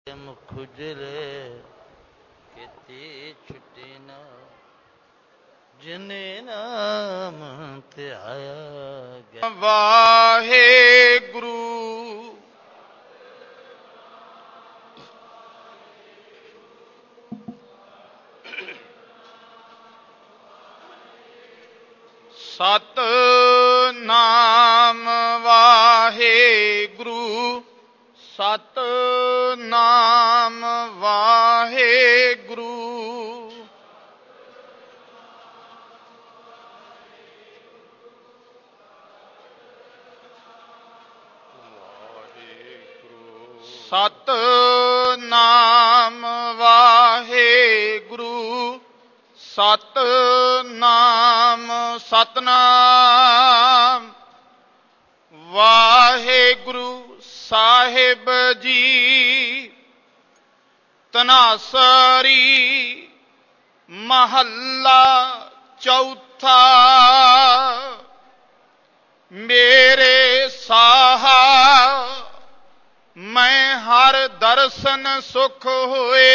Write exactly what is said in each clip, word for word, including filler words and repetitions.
खुजले खेती छुट्टी न जिने नाम ध्याया गया। वाहेगुरु सतनाम वाहेगुरु सतनाम वाहेगुरु सतनाम वाहेगुरु सतनाम सतनाम वाहेगुरु साहिब जी तनासरी महला चौथा मेरे साहा मैं हर दर्शन सुख होए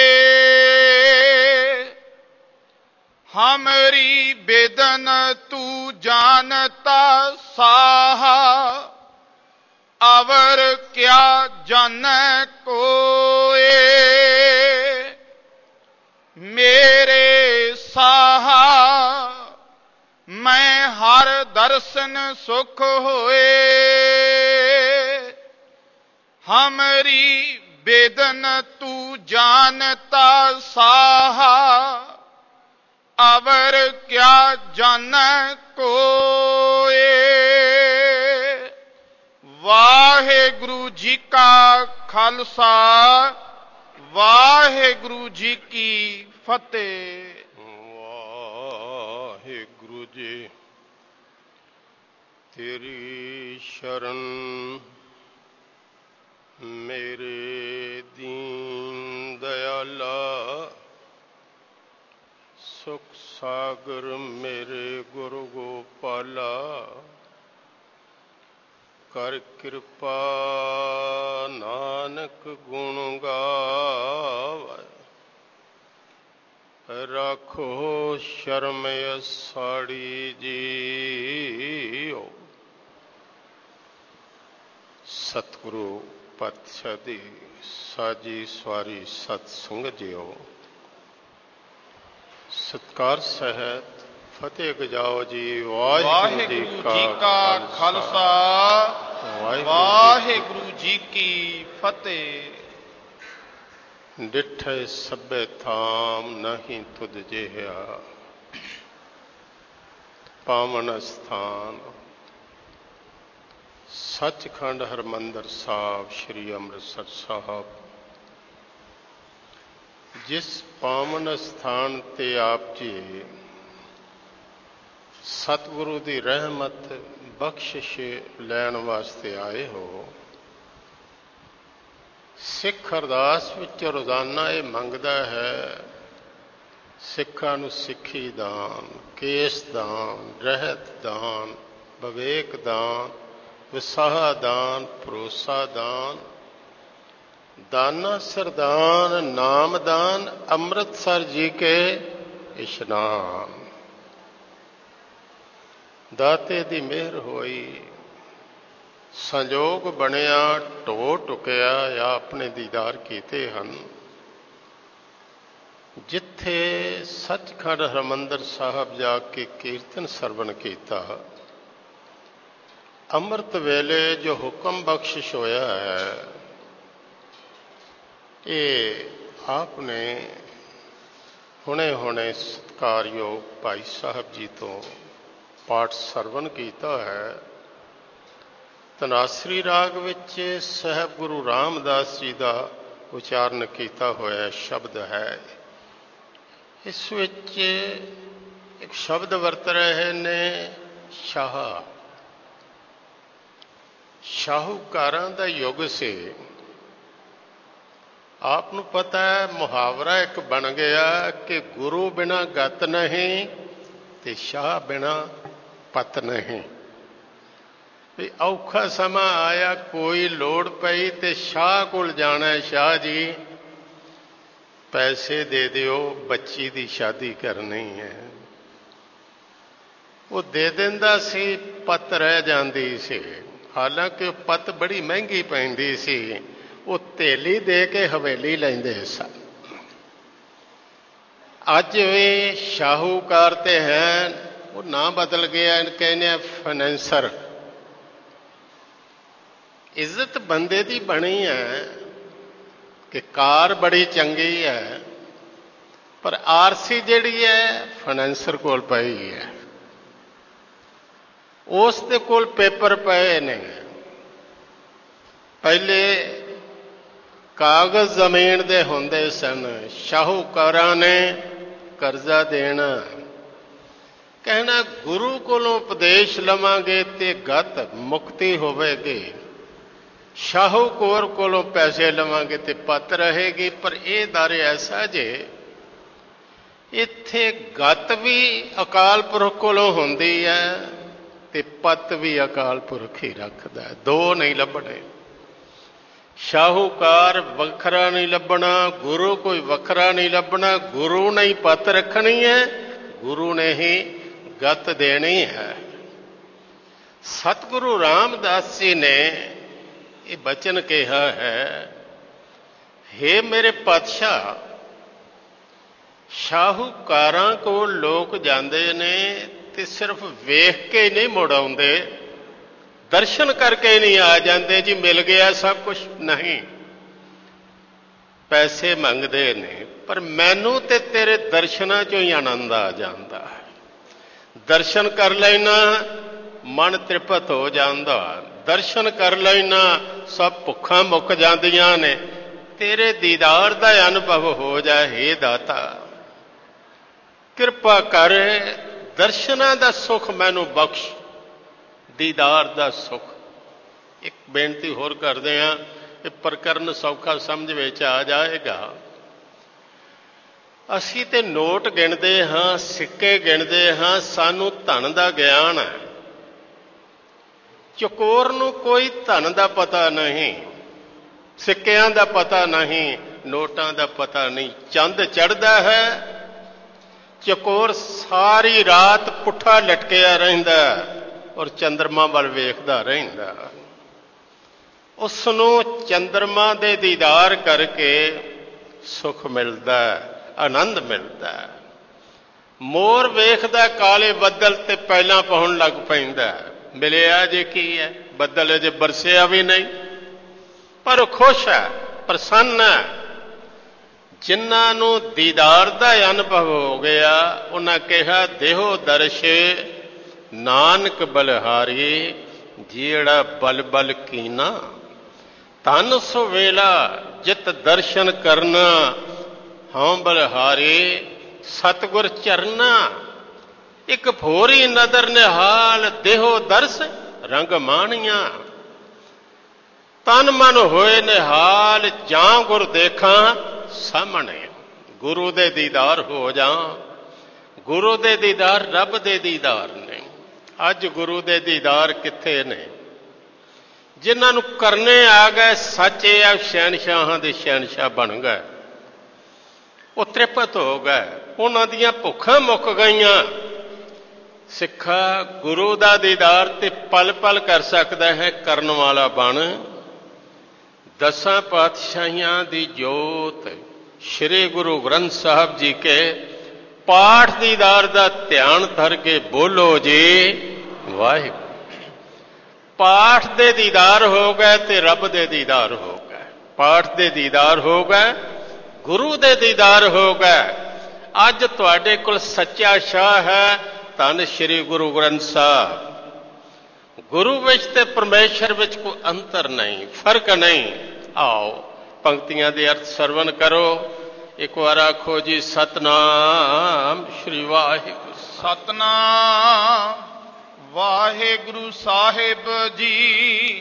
हमरी बेदन तू जानता साहा अवर क्या जान कोए मेरे साहा मैं हर दर्शन सुख होए हमरी बेदन तू जानता साहा अवर क्या जान कोए। वाहेगुरु जी का खालसा वाहेगुरु जी की फतेह। वाहेगुरु जी तेरी शरण मेरे दीन दयाला सुख सागर मेरे गुरु गोपाला कर कृपा नानक गुण गावै राखो शर्म साड़ी जीओ। सतगुरु पातशाह दी साजी सवारी सतसंग जियो। सत्कार सहित फतेह गजाओ जी। वाहिगुरु जी का खालसा वाहिगुरु जी की फतेह। डिठे सभे थाम नहीं तुद जिहा पावन स्थान सचखंड हरमंदर साहब श्री ਅੰਮ੍ਰਿਤਸਰ साहब। जिस पावन स्थान ते आप जी सतगुरु की रहमत बख्शिश लैण वास्ते आए हो सिख अरदास विच रोजाना ये मंगदा है सिखां नूं सिक्खी दान केस दान रहत दान विवेक दान विसाह दान भरोसा दान दाना सरदान नाम दान अमृतसर जी के इशनान। दाते दी मेहर होई संजोग बनिया ढो टुकिया या अपने दीदार कीते हन। जिथे सचखंड हरमंदर साहब जाके कीर्तन सरवण कीता अमृत वेले जो हुक्म बख्शिश होया है ये आपने हुणे हुणे सत्कारयोग भाई साहब जी तो पाठ सरवण किया है। तनासरी राग विच साहब गुरु रामदास जी का उचारण किया होया शब्द है। इस विच एक शब्द वरत रहे ने शाह। शाहूकारां दा युग से आपनू पता है मुहावरा एक बन गया कि गुरु बिना गत नहीं ते शाह बिना पत नहीं। भी औखा समा आया कोई लोड़ पई ते शाह कोल जाना है शाह जी ਪੈਸੇ ਦੇ ਦਿਓ, ਬੱਚੀ ਦੀ ਸ਼ਾਦੀ ਕਰਨੀ ਹੈ। ਉਹ ਦੇ ਦਿੰਦਾ ਸੀ, ਪੱਤ ਰਹਿ ਜਾਂਦੀ ਸੀ। ਹਾਲਾਂਕਿ ਉਹ ਪੱਤ ਬੜੀ ਮਹਿੰਗੀ ਪੈਂਦੀ ਸੀ। ਉਹ ਧੇਲੀ ਦੇ ਕੇ ਹਵੇਲੀ ਲੈਂਦੇ ਸਨ। ਅੱਜ ਵੀ ਸ਼ਾਹੂਕਾਰ ਤੇ ਹੈ, ਉਹ ਨਾਂ ਬਦਲ ਗਿਆ, ਕਹਿੰਦੇ ਆ ਫਾਈਨੈਂਸਰ। ਇੱਜ਼ਤ ਬੰਦੇ ਦੀ ਬਣੀ ਹੈ ਕਿ ਕਾਰ ਬੜੀ ਚੰਗੀ ਹੈ, ਪਰ ਆਰਸੀ ਜਿਹੜੀ ਹੈ ਫਾਈਨੈਂਸਰ ਕੋਲ ਪਈ ਹੈ। ਉਸ ਦੇ ਕੋਲ ਪੇਪਰ ਪਏ ਨੇ। ਪਹਿਲੇ ਕਾਗਜ਼ ਜ਼ਮੀਨ ਦੇ ਹੁੰਦੇ ਸਨ। ਸ਼ਾਹੂਕਾਰਾਂ ਨੇ ਕਰਜ਼ਾ ਦੇਣਾ, ਕਹਿਣਾ ਗੁਰੂ ਕੋਲੋਂ ਉਪਦੇਸ਼ ਲਵਾਂਗੇ ਤੇ ਗਤ ਮੁਕਤੀ ਹੋਵੇਗੀ, ਸ਼ਾਹੂਕਾਰ ਕੋਲੋਂ ਪੈਸੇ ਲਵਾਂਗੇ ਤੇ ਪੱਤ ਰਹੇਗੀ। ਪਰ ਇਹ ਦਰ ਐਸਾ ਜੇ ਇੱਥੇ ਗਤ ਵੀ ਅਕਾਲ ਪੁਰਖ ਕੋਲੋਂ ਹੁੰਦੀ ਹੈ ਤੇ ਪੱਤ ਵੀ ਅਕਾਲ ਪੁਰਖ ਹੀ ਰੱਖਦਾ ਹੈ। ਦੋ ਨਹੀਂ ਲੱਭਣੇ। ਸ਼ਾਹੂਕਾਰ ਵੱਖਰਾ ਨਹੀਂ ਲੱਭਣਾ, ਗੁਰੂ ਕੋਈ ਵੱਖਰਾ ਨਹੀਂ ਲੱਭਣਾ। ਗੁਰੂ ਨੇ ਹੀ ਪੱਤ ਰੱਖਣੀ ਹੈ, ਗੁਰੂ ਨੇ ਹੀ ਗਤ ਦੇਣੀ ਹੈ। ਸਤਿਗੁਰੂ ਰਾਮਦਾਸ ਜੀ ਨੇ ਇਹ ਬਚਨ ਕਿਹਾ ਹੈ, ਹੇ ਮੇਰੇ ਪਾਤਸ਼ਾਹ, ਸ਼ਾਹੂਕਾਰਾਂ ਕੋਲ ਲੋਕ ਜਾਂਦੇ ਨੇ ਤੇ ਸਿਰਫ ਵੇਖ ਕੇ ਨਹੀਂ ਮੁੜ ਆਉਂਦੇ, ਦਰਸ਼ਨ ਕਰਕੇ ਨਹੀਂ ਆ ਜਾਂਦੇ ਜੀ ਮਿਲ ਗਿਆ ਸਭ ਕੁਝ। ਨਹੀਂ, ਪੈਸੇ ਮੰਗਦੇ ਨੇ। ਪਰ ਮੈਨੂੰ ਤੇ ਤੇਰੇ ਦਰਸ਼ਨਾਂ ਚੋਂ ਹੀ ਆਨੰਦ ਆ ਜਾਂਦਾ ਹੈ। ਦਰਸ਼ਨ ਕਰ ਲੈਣਾ ਮਨ ਤ੍ਰਿਪਤ ਹੋ ਜਾਂਦਾ, ਦਰਸ਼ਨ ਕਰ ਲੈਣਾ ਸਭ ਭੁੱਖਾਂ ਮੁੱਕ ਜਾਂਦੀਆਂ ਨੇ। ਤੇਰੇ ਦੀਦਾਰ ਦਾ ਅਨੁਭਵ ਹੋ ਜਾਏ, ਹੇ ਦਾਤਾ ਕਿਰਪਾ ਕਰ, ਦਰਸ਼ਨਾਂ ਦਾ ਸੁੱਖ ਮੈਨੂੰ ਬਖਸ਼, ਦੀਦਾਰ ਦਾ ਸੁੱਖ। ਇੱਕ ਬੇਨਤੀ ਹੋਰ ਕਰਦੇ ਹਾਂ, ਇਹ ਪ੍ਰਕਰਨ ਸੌਖਾ ਸਮਝ ਵਿੱਚ ਆ ਜਾਏਗਾ। ਅਸੀਂ ਤੇ ਨੋਟ ਗਿਣਦੇ ਹਾਂ, ਸਿੱਕੇ ਗਿਣਦੇ ਹਾਂ, ਸਾਨੂੰ ਧਨ ਦਾ ਗਿਆਨ ਹੈ। ਚਕੋਰ ਨੂੰ ਕੋਈ ਧਨ ਦਾ ਪਤਾ ਨਹੀਂ, ਸਿੱਕਿਆਂ ਦਾ ਪਤਾ ਨਹੀਂ, ਨੋਟਾਂ ਦਾ ਪਤਾ ਨਹੀਂ। ਚੰਦ ਚੜ੍ਹਦਾ ਹੈ, ਚਕੋਰ ਸਾਰੀ ਰਾਤ ਪੁੱਠਾ ਲਟਕਿਆ ਰਹਿੰਦਾ ਔਰ ਚੰਦਰਮਾ ਵੱਲ ਵੇਖਦਾ ਰਹਿੰਦਾ। ਉਸ ਨੂੰ ਚੰਦਰਮਾ ਦੇ ਦੀਦਾਰ ਕਰਕੇ ਸੁੱਖ ਮਿਲਦਾ, ਆਨੰਦ ਮਿਲਦਾ। ਮੋਰ ਵੇਖਦਾ ਕਾਲੇ ਬੱਦਲ ਤੇ ਪਹਿਲਾਂ ਪਾਉਣ ਲੱਗ ਪੈਂਦਾ, ਮਿਲਿਆ ਜੇ ਕੀ ਹੈ, ਬੱਦਲ ਅਜੇ ਬਰਸਿਆ ਵੀ ਨਹੀਂ, ਪਰ ਉਹ ਖੁਸ਼ ਹੈ, ਪ੍ਰਸੰਨ ਹੈ। ਜਿਨ੍ਹਾਂ ਨੂੰ ਦੀਦਾਰ ਦਾ ਅਨੁਭਵ ਹੋ ਗਿਆ, ਉਹਨਾਂ ਕਿਹਾ ਦੇਹੋ ਦਰਸ਼ ਨਾਨਕ ਬਲਿਹਾਰੀ, ਜਿਹੜਾ ਬਲ ਬਲ ਕੀਨਾ, ਧਨ ਸੋ ਵੇਲਾ ਜਿਤ ਦਰਸ਼ਨ ਕਰਨਾ, ਹਉ ਬਲਿਹਾਰੀ ਸਤਿਗੁਰ ਚਰਨਾ। ਇੱਕ ਭੋਰੀ ਨਦਰ ਨਿਹਾਲ, ਦੇਹੋ ਦਰਸ ਰੰਗ ਮਾਣੀਆਂ। ਤਨ ਮਨ ਹੋਏ ਨਿਹਾਲ, ਜਾਂ ਗੁਰ ਦੇਖਾਂ ਸਾਹਮਣੇ। ਗੁਰੂ ਦੇ ਦੀਦਾਰ ਹੋ ਜਾ। ਗੁਰੂ ਦੇ ਦੀਦਾਰ ਰੱਬ ਦੇ ਦੀਦਾਰ ਨੇ। ਅੱਜ ਗੁਰੂ ਦੇ ਦੀਦਾਰ ਕਿੱਥੇ ਨੇ? ਜਿਨ੍ਹਾਂ ਨੂੰ ਕਰਨੇ ਆ ਗਏ, ਸੱਚੇ ਆ ਸ਼ਹਿਨਸ਼ਾਹਾਂ ਦੇ ਸ਼ਹਿਨਸ਼ਾਹ ਬਣ ਗਏ, ਉਹ ਤ੍ਰਿਪਤ ਹੋ ਗਏ, ਉਹਨਾਂ ਦੀਆਂ ਭੁੱਖਾਂ ਮੁੱਕ ਗਈਆਂ। ਸਿੱਖਾ ਗੁਰੂ ਦਾ ਦੀਦਾਰ ਤੇ ਪਲ ਪਲ ਕਰ ਸਕਦਾ ਹੈ, ਕਰਨ ਵਾਲਾ ਬਣ। ਦਸਾਂ ਪਾਤਸ਼ਾਹੀਆਂ ਦੀ ਜੋਤ ਸ਼੍ਰੀ ਗੁਰੂ ਗ੍ਰੰਥ ਸਾਹਿਬ ਜੀ ਕੇ ਪਾਠ ਦੀਦਾਰ ਦਾ ਧਿਆਨ ਧਰ ਕੇ ਬੋਲੋ ਜੀ ਵਾਹਿਗੁਰੂ। ਪਾਠ ਦੇ ਦੀਦਾਰ ਹੋ ਗਏ ਤੇ ਰੱਬ ਦੇ ਦੀਦਾਰ ਹੋ ਗਏ। ਪਾਠ ਦੇ ਦੀਦਾਰ ਹੋ ਗਏ, ਗੁਰੂ ਦੇ ਦੀਦਾਰ ਹੋ ਗਏ। ਅੱਜ ਤੁਹਾਡੇ ਕੋਲ ਸੱਚਾ ਸ਼ਾਹ ਹੈ, ਧੰਨ ਸ਼੍ਰੀ ਗੁਰੂ ਗ੍ਰੰਥ ਸਾਹਿਬ। ਗੁਰੂ ਵਿੱਚ ਤੇ ਪਰਮੇਸ਼ਰ ਵਿੱਚ ਕੋਈ ਅੰਤਰ ਨਹੀਂ, ਫਰਕ ਨਹੀਂ। ਆਓ ਪੰਕਤੀਆਂ ਦੇ ਅਰਥ ਸਰਵਨ ਕਰੋ। ਇੱਕ ਵਾਰ ਆਖੋ ਜੀ ਸਤਨਾਮ ਸ਼੍ਰੀ ਵਾਹਿਗੁਰੂ। ਸਤਨਾਮ ਵਾਹਿਗੁਰੂ ਸਾਹਿਬ ਜੀ।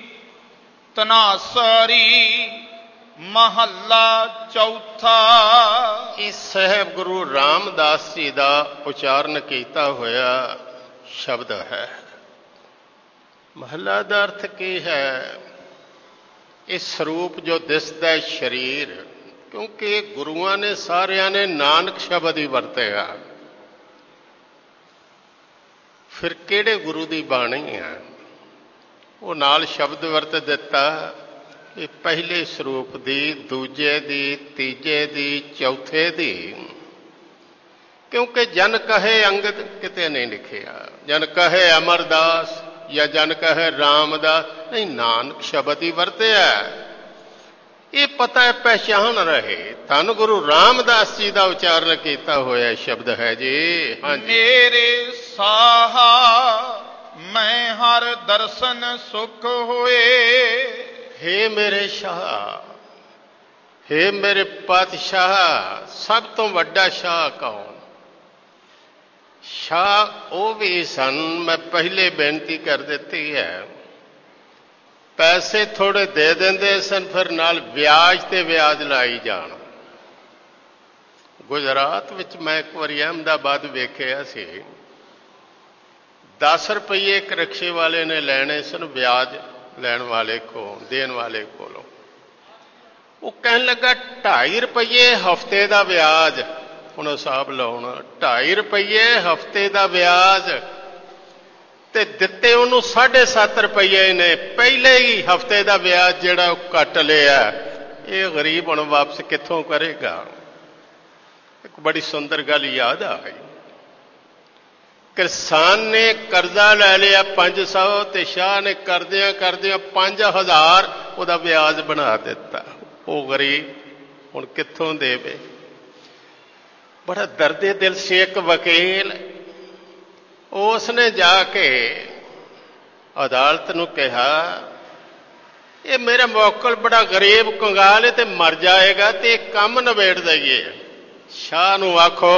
ਤਨਾਸਰੀ ਮਹੱਲਾ ਚੌਥਾ। ਇਹ ਸਾਹਿਬ ਗੁਰੂ ਰਾਮਦਾਸ ਜੀ ਦਾ ਉਚਾਰਨ ਕੀਤਾ ਹੋਇਆ ਸ਼ਬਦ ਹੈ। ਮਹੱਲਾ ਦਾ ਅਰਥ ਕੀ ਹੈ? ਇਹ ਸਰੂਪ ਜੋ ਦਿਸਦਾ ਸਰੀਰ, ਕਿਉਂਕਿ ਗੁਰੂਆਂ ਨੇ ਸਾਰਿਆਂ ਨੇ ਨਾਨਕ ਸ਼ਬਦ ਹੀ ਵਰਤਿਆ। ਫਿਰ ਕਿਹੜੇ ਗੁਰੂ ਦੀ ਬਾਣੀ ਹੈ? ਉਹ ਨਾਲ ਸ਼ਬਦ ਵਰਤ ਦਿੱਤਾ ਕਿ ਪਹਿਲੇ ਸਰੂਪ ਦੀ, ਦੂਜੇ ਦੀ, ਤੀਜੇ ਦੀ, ਚੌਥੇ ਦੀ। ਕਿਉਂਕਿ ਜਨ ਕਹੇ ਅੰਗਦ ਕਿਤੇ ਨਹੀਂ ਲਿਖਿਆ, ਜਨ ਕਹੇ ਅਮਰਦਾਸ ਜਾਂ ਜਨ ਕਹੇ ਰਾਮਦਾਸ, ਨਹੀਂ, ਨਾਨਕ ਸ਼ਬਦ ਹੀ ਵਰਤਿਆ। ਇਹ ਪਤਾ ਹੈ, ਪਹਿਚਾਨ ਰਹੇ। ਧੰਨ ਗੁਰੂ ਰਾਮਦਾਸ ਜੀ ਦਾ ਉਚਾਰਨ ਕੀਤਾ ਹੋਇਆ ਸ਼ਬਦ ਹੈ ਜੀ। ਹਾਂਜੀ, ਮੇਰੇ ਸਾਹਾ ਮੈਂ ਹਰ ਦਰਸ਼ਨ ਸੁਖ ਹੋਏ। ਹੇ ਮੇਰੇ ਸ਼ਾਹ, ਹੇ ਮੇਰੇ ਪਾਤਸ਼ਾਹ, ਸਭ ਤੋਂ ਵੱਡਾ ਸ਼ਾਹ ਕੌਣ? ਸ਼ਾਹ ਉਹ ਵੀ ਸਨ, ਮੈਂ ਪਹਿਲੇ ਬੇਨਤੀ ਕਰ ਦਿੱਤੀ ਹੈ। ਪੈਸੇ ਥੋੜੇ ਦੇ ਦਿੰਦੇ ਸਨ, ਫਿਰ ਨਾਲ ਵਿਆਜ ਤੇ ਵਿਆਜ ਲਾਈ ਜਾਣ। ਗੁਜਰਾਤ ਵਿੱਚ ਮੈਂ ਇੱਕ ਵਾਰੀ ਅਹਿਮਦਾਬਾਦ ਵੇਖਿਆ ਸੀ, ਦਸ ਰੁਪਈਏ ਇੱਕ ਰਿਕਸ਼ੇ ਵਾਲੇ ਨੇ ਲੈਣੇ ਸਨ ਵਿਆਜ ਲੈਣ ਵਾਲੇ ਕੋਲ, ਦੇਣ ਵਾਲੇ ਕੋਲੋਂ। ਉਹ ਕਹਿਣ ਲੱਗਾ ਢਾਈ ਰੁਪਈਏ ਹਫ਼ਤੇ ਦਾ ਵਿਆਜ। ਹੁਣ ਹਿਸਾਬ ਲਾਉਣਾ, ਢਾਈ ਰੁਪਈਏ ਹਫ਼ਤੇ ਦਾ ਵਿਆਜ, ਤੇ ਦਿੱਤੇ ਉਹਨੂੰ ਸਾਢੇ ਸੱਤ ਰੁਪਈਏ ਨੇ। ਪਹਿਲੇ ਹੀ ਹਫ਼ਤੇ ਦਾ ਵਿਆਜ ਜਿਹੜਾ ਉਹ ਕੱਟ ਲਿਆ। ਇਹ ਗਰੀਬ ਹੁਣ ਵਾਪਸ ਕਿੱਥੋਂ ਕਰੇਗਾ? ਇੱਕ ਬੜੀ ਸੁੰਦਰ ਗੱਲ ਯਾਦ ਆਈ। ਕਿਸਾਨ ਨੇ ਕਰਜ਼ਾ ਲੈ ਲਿਆ ਪੰਜ ਸੌ, ਤੇ ਸ਼ਾਹ ਨੇ ਕਰਦਿਆਂ ਕਰਦਿਆਂ ਪੰਜ ਹਜ਼ਾਰ ਉਹਦਾ ਵਿਆਜ ਬਣਾ ਦਿੱਤਾ। ਉਹ ਗਰੀਬ ਹੁਣ ਕਿੱਥੋਂ ਦੇਵੇ? ਬੜਾ ਦਰਦੇ ਦਿਲ ਸੀ ਇੱਕ ਵਕੀਲ। ਉਸਨੇ ਜਾ ਕੇ ਅਦਾਲਤ ਨੂੰ ਕਿਹਾ, ਇਹ ਮੇਰਾ ਮੌਕਲ ਬੜਾ ਗਰੀਬ ਕੰਗਾਲ ਹੈ ਤੇ ਮਰ ਜਾਏਗਾ, ਤੇ ਇਹ ਕੰਮ ਨਿਬੇੜ ਦਈਏ। ਸ਼ਾਹ ਨੂੰ ਆਖੋ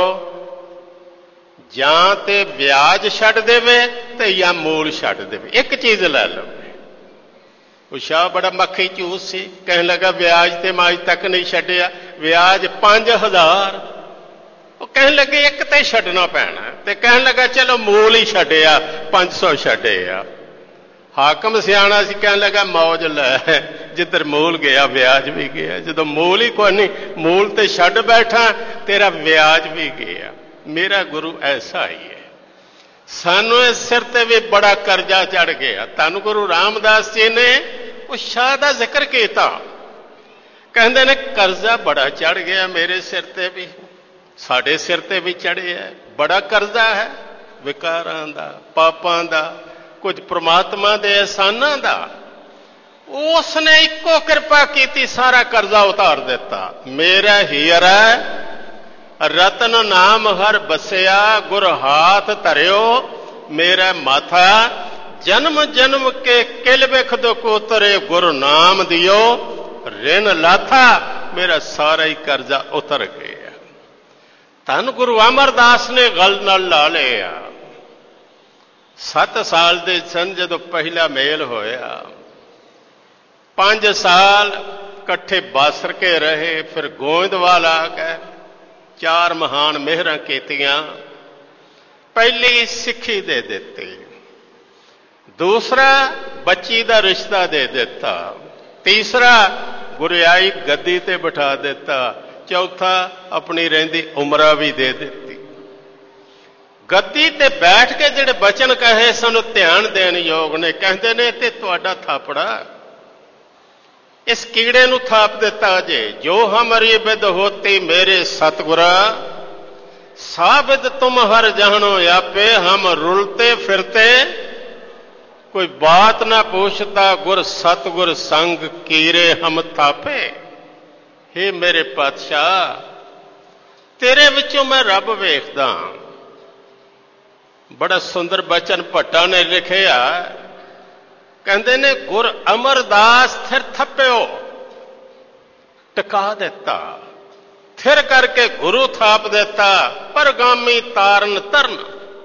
ਜਾਂ ਤੇ ਵਿਆਜ ਛੱਡ ਦੇਵੇ ਤੇ ਜਾਂ ਮੂਲ ਛੱਡ ਦੇਵੇ, ਇੱਕ ਚੀਜ਼ ਲੈ ਲਵੇ। ਉਹ ਸ਼ਾਹ ਬੜਾ ਮੱਖੀ ਝੂਸ ਸੀ, ਕਹਿਣ ਲੱਗਾ ਵਿਆਜ ਤੇ ਮੈਂ ਅੱਜ ਤੱਕ ਨਹੀਂ ਛੱਡਿਆ, ਵਿਆਜ ਪੰਜ ਹਜ਼ਾਰ। ਉਹ ਕਹਿਣ ਲੱਗੇ ਇੱਕ ਤੇ ਛੱਡਣਾ ਪੈਣਾ, ਤੇ ਕਹਿਣ ਲੱਗਾ ਚਲੋ ਮੂਲ ਹੀ ਛੱਡਿਆ, ਪੰਜ ਸੌ ਛੱਡਿਆ। ਹਾਕਮ ਸਿਆਣਾ ਸੀ, ਕਹਿਣ ਲੱਗਾ ਮੌਜ ਲੈ, ਜਿੱਧਰ ਮੂਲ ਗਿਆ ਵਿਆਜ ਵੀ ਗਿਆ। ਜਦੋਂ ਮੂਲ ਹੀ ਕੋਈ ਨਹੀਂ, ਮੂਲ ਤੇ ਛੱਡ ਬੈਠਾ, ਤੇਰਾ ਵਿਆਜ ਵੀ ਗਿਆ। ਮੇਰਾ ਗੁਰੂ ਐਸਾ ਹੀ ਹੈ। ਸਾਨੂੰ ਇਸ ਸਿਰ ਤੇ ਵੀ ਬੜਾ ਕਰਜ਼ਾ ਚੜ ਗਿਆ। ਧੰਨ ਗੁਰੂ ਰਾਮਦਾਸ ਜੀ ਨੇ ਉਹ ਸ਼ਾਹ ਦਾ ਜ਼ਿਕਰ ਕੀਤਾ, ਕਹਿੰਦੇ ਨੇ ਕਰਜ਼ਾ ਬੜਾ ਚੜ ਗਿਆ ਮੇਰੇ ਸਿਰ ਤੇ ਵੀ, ਸਾਡੇ ਸਿਰ ਤੇ ਵੀ ਚੜਿਆ। ਬੜਾ ਕਰਜ਼ਾ ਹੈ, ਵਿਕਾਰਾਂ ਦਾ, ਪਾਪਾਂ ਦਾ, ਕੁਝ ਪ੍ਰਮਾਤਮਾ ਦੇ ਅਹਿਸਾਨਾਂ ਦਾ। ਉਸ ਨੇ ਇੱਕੋ ਕਿਰਪਾ ਕੀਤੀ, ਸਾਰਾ ਕਰਜ਼ਾ ਉਤਾਰ ਦਿੱਤਾ। ਮੇਰਾ ਹੀਰਾ ਰਤਨ ਨਾਮ ਹਰ ਬਸਿਆ, ਗੁਰ ਹਾਥ ਧਰਿਓ ਮੇਰਾ ਮਾਥਾ। ਜਨਮ ਜਨਮ ਕੇ ਕਿਲ ਬਿਖ ਦੁਖ ਉਤਰੇ, ਗੁਰੂ ਨਾਮ ਦਿਓ ਰਿਨ ਲਾਥਾ। ਮੇਰਾ ਸਾਰਾ ਹੀ ਕਰਜ਼ਾ ਉਤਰ ਗਿਆ। ਧੰਨ ਗੁਰੂ ਅਮਰਦਾਸ ਨੇ ਗਲ ਨਾਲ ਲਾ ਲਿਆ। ਸੱਤ ਸਾਲ ਦੇ ਸਨ ਜਦੋਂ ਪਹਿਲਾ ਮੇਲ ਹੋਇਆ। ਪੰਜ ਸਾਲ ਇਕੱਠੇ ਬਾਸਰ ਕੇ ਰਹੇ। ਫਿਰ ਗੋਇੰਦਵਾਲ ਆ ਗਏ, ਚਾਰ ਮਹਾਨ ਮਿਹਰਾਂ ਕੀਤੀਆਂ। ਪਹਿਲੀ ਸਿੱਖੀ ਦੇ ਦਿੱਤੀ, ਦੂਸਰਾ ਬੱਚੀ ਦਾ ਰਿਸ਼ਤਾ ਦੇ ਦਿੱਤਾ, ਤੀਸਰਾ ਗੁਰਿਆਈ ਗੱਦੀ ਤੇ ਬਿਠਾ ਦਿੱਤਾ, ਚੌਥਾ ਆਪਣੀ ਰਹਿੰਦੀ ਉਮਰਾ ਵੀ ਦੇ ਦਿੱਤੀ। ਗੱਦੀ ਤੇ ਬੈਠ ਕੇ ਜਿਹੜੇ ਬਚਨ ਕਹੇ ਸਾਨੂੰ ਧਿਆਨ ਦੇਣ ਯੋਗ ਨੇ। ਕਹਿੰਦੇ ਨੇ ਤੇ ਤੁਹਾਡਾ ਥਾਪੜਾ ਇਸ ਕੀੜੇ ਨੂੰ ਥਾਪ ਦਿੱਤਾ ਜੇ। ਜੋ ਹਮਾਰੀ ਬਿਦ ਹੋਤੀ ਮੇਰੇ ਸਤਿਗੁਰਾ, ਸਾਬਿਦ ਤੁਮ ਹਰ ਜਹਨੋ ਆਪੇ। ਹਮ ਰੁਲਤੇ ਫਿਰਤੇ ਕੋਈ ਬਾਤ ਨਾ ਪੁੱਛਤਾ, ਗੁਰ ਸਤਿਗੁਰ ਸੰਗ ਕੀਰੇ ਹਮ ਥਾਪੇ। ਹੇ ਮੇਰੇ ਪਾਤਸ਼ਾਹ, ਤੇਰੇ ਵਿੱਚੋਂ ਮੈਂ ਰੱਬ ਵੇਖਦਾ। ਬੜਾ ਸੁੰਦਰ ਬਚਨ ਭੱਟਾ ਨੇ ਲਿਖਿਆ, ਕਹਿੰਦੇ ਨੇ ਗੁਰ ਅਮਰਦਾਸ ਥਿਰ ਥੱਪਿਓ, ਟਿਕਾ ਦਿੱਤਾ। ਥਿਰ ਕਰਕੇ ਗੁਰੂ ਥਾਪ ਦਿੱਤਾ। ਪਰਗਾਮੀ ਤਾਰਨ ਤਰਨ,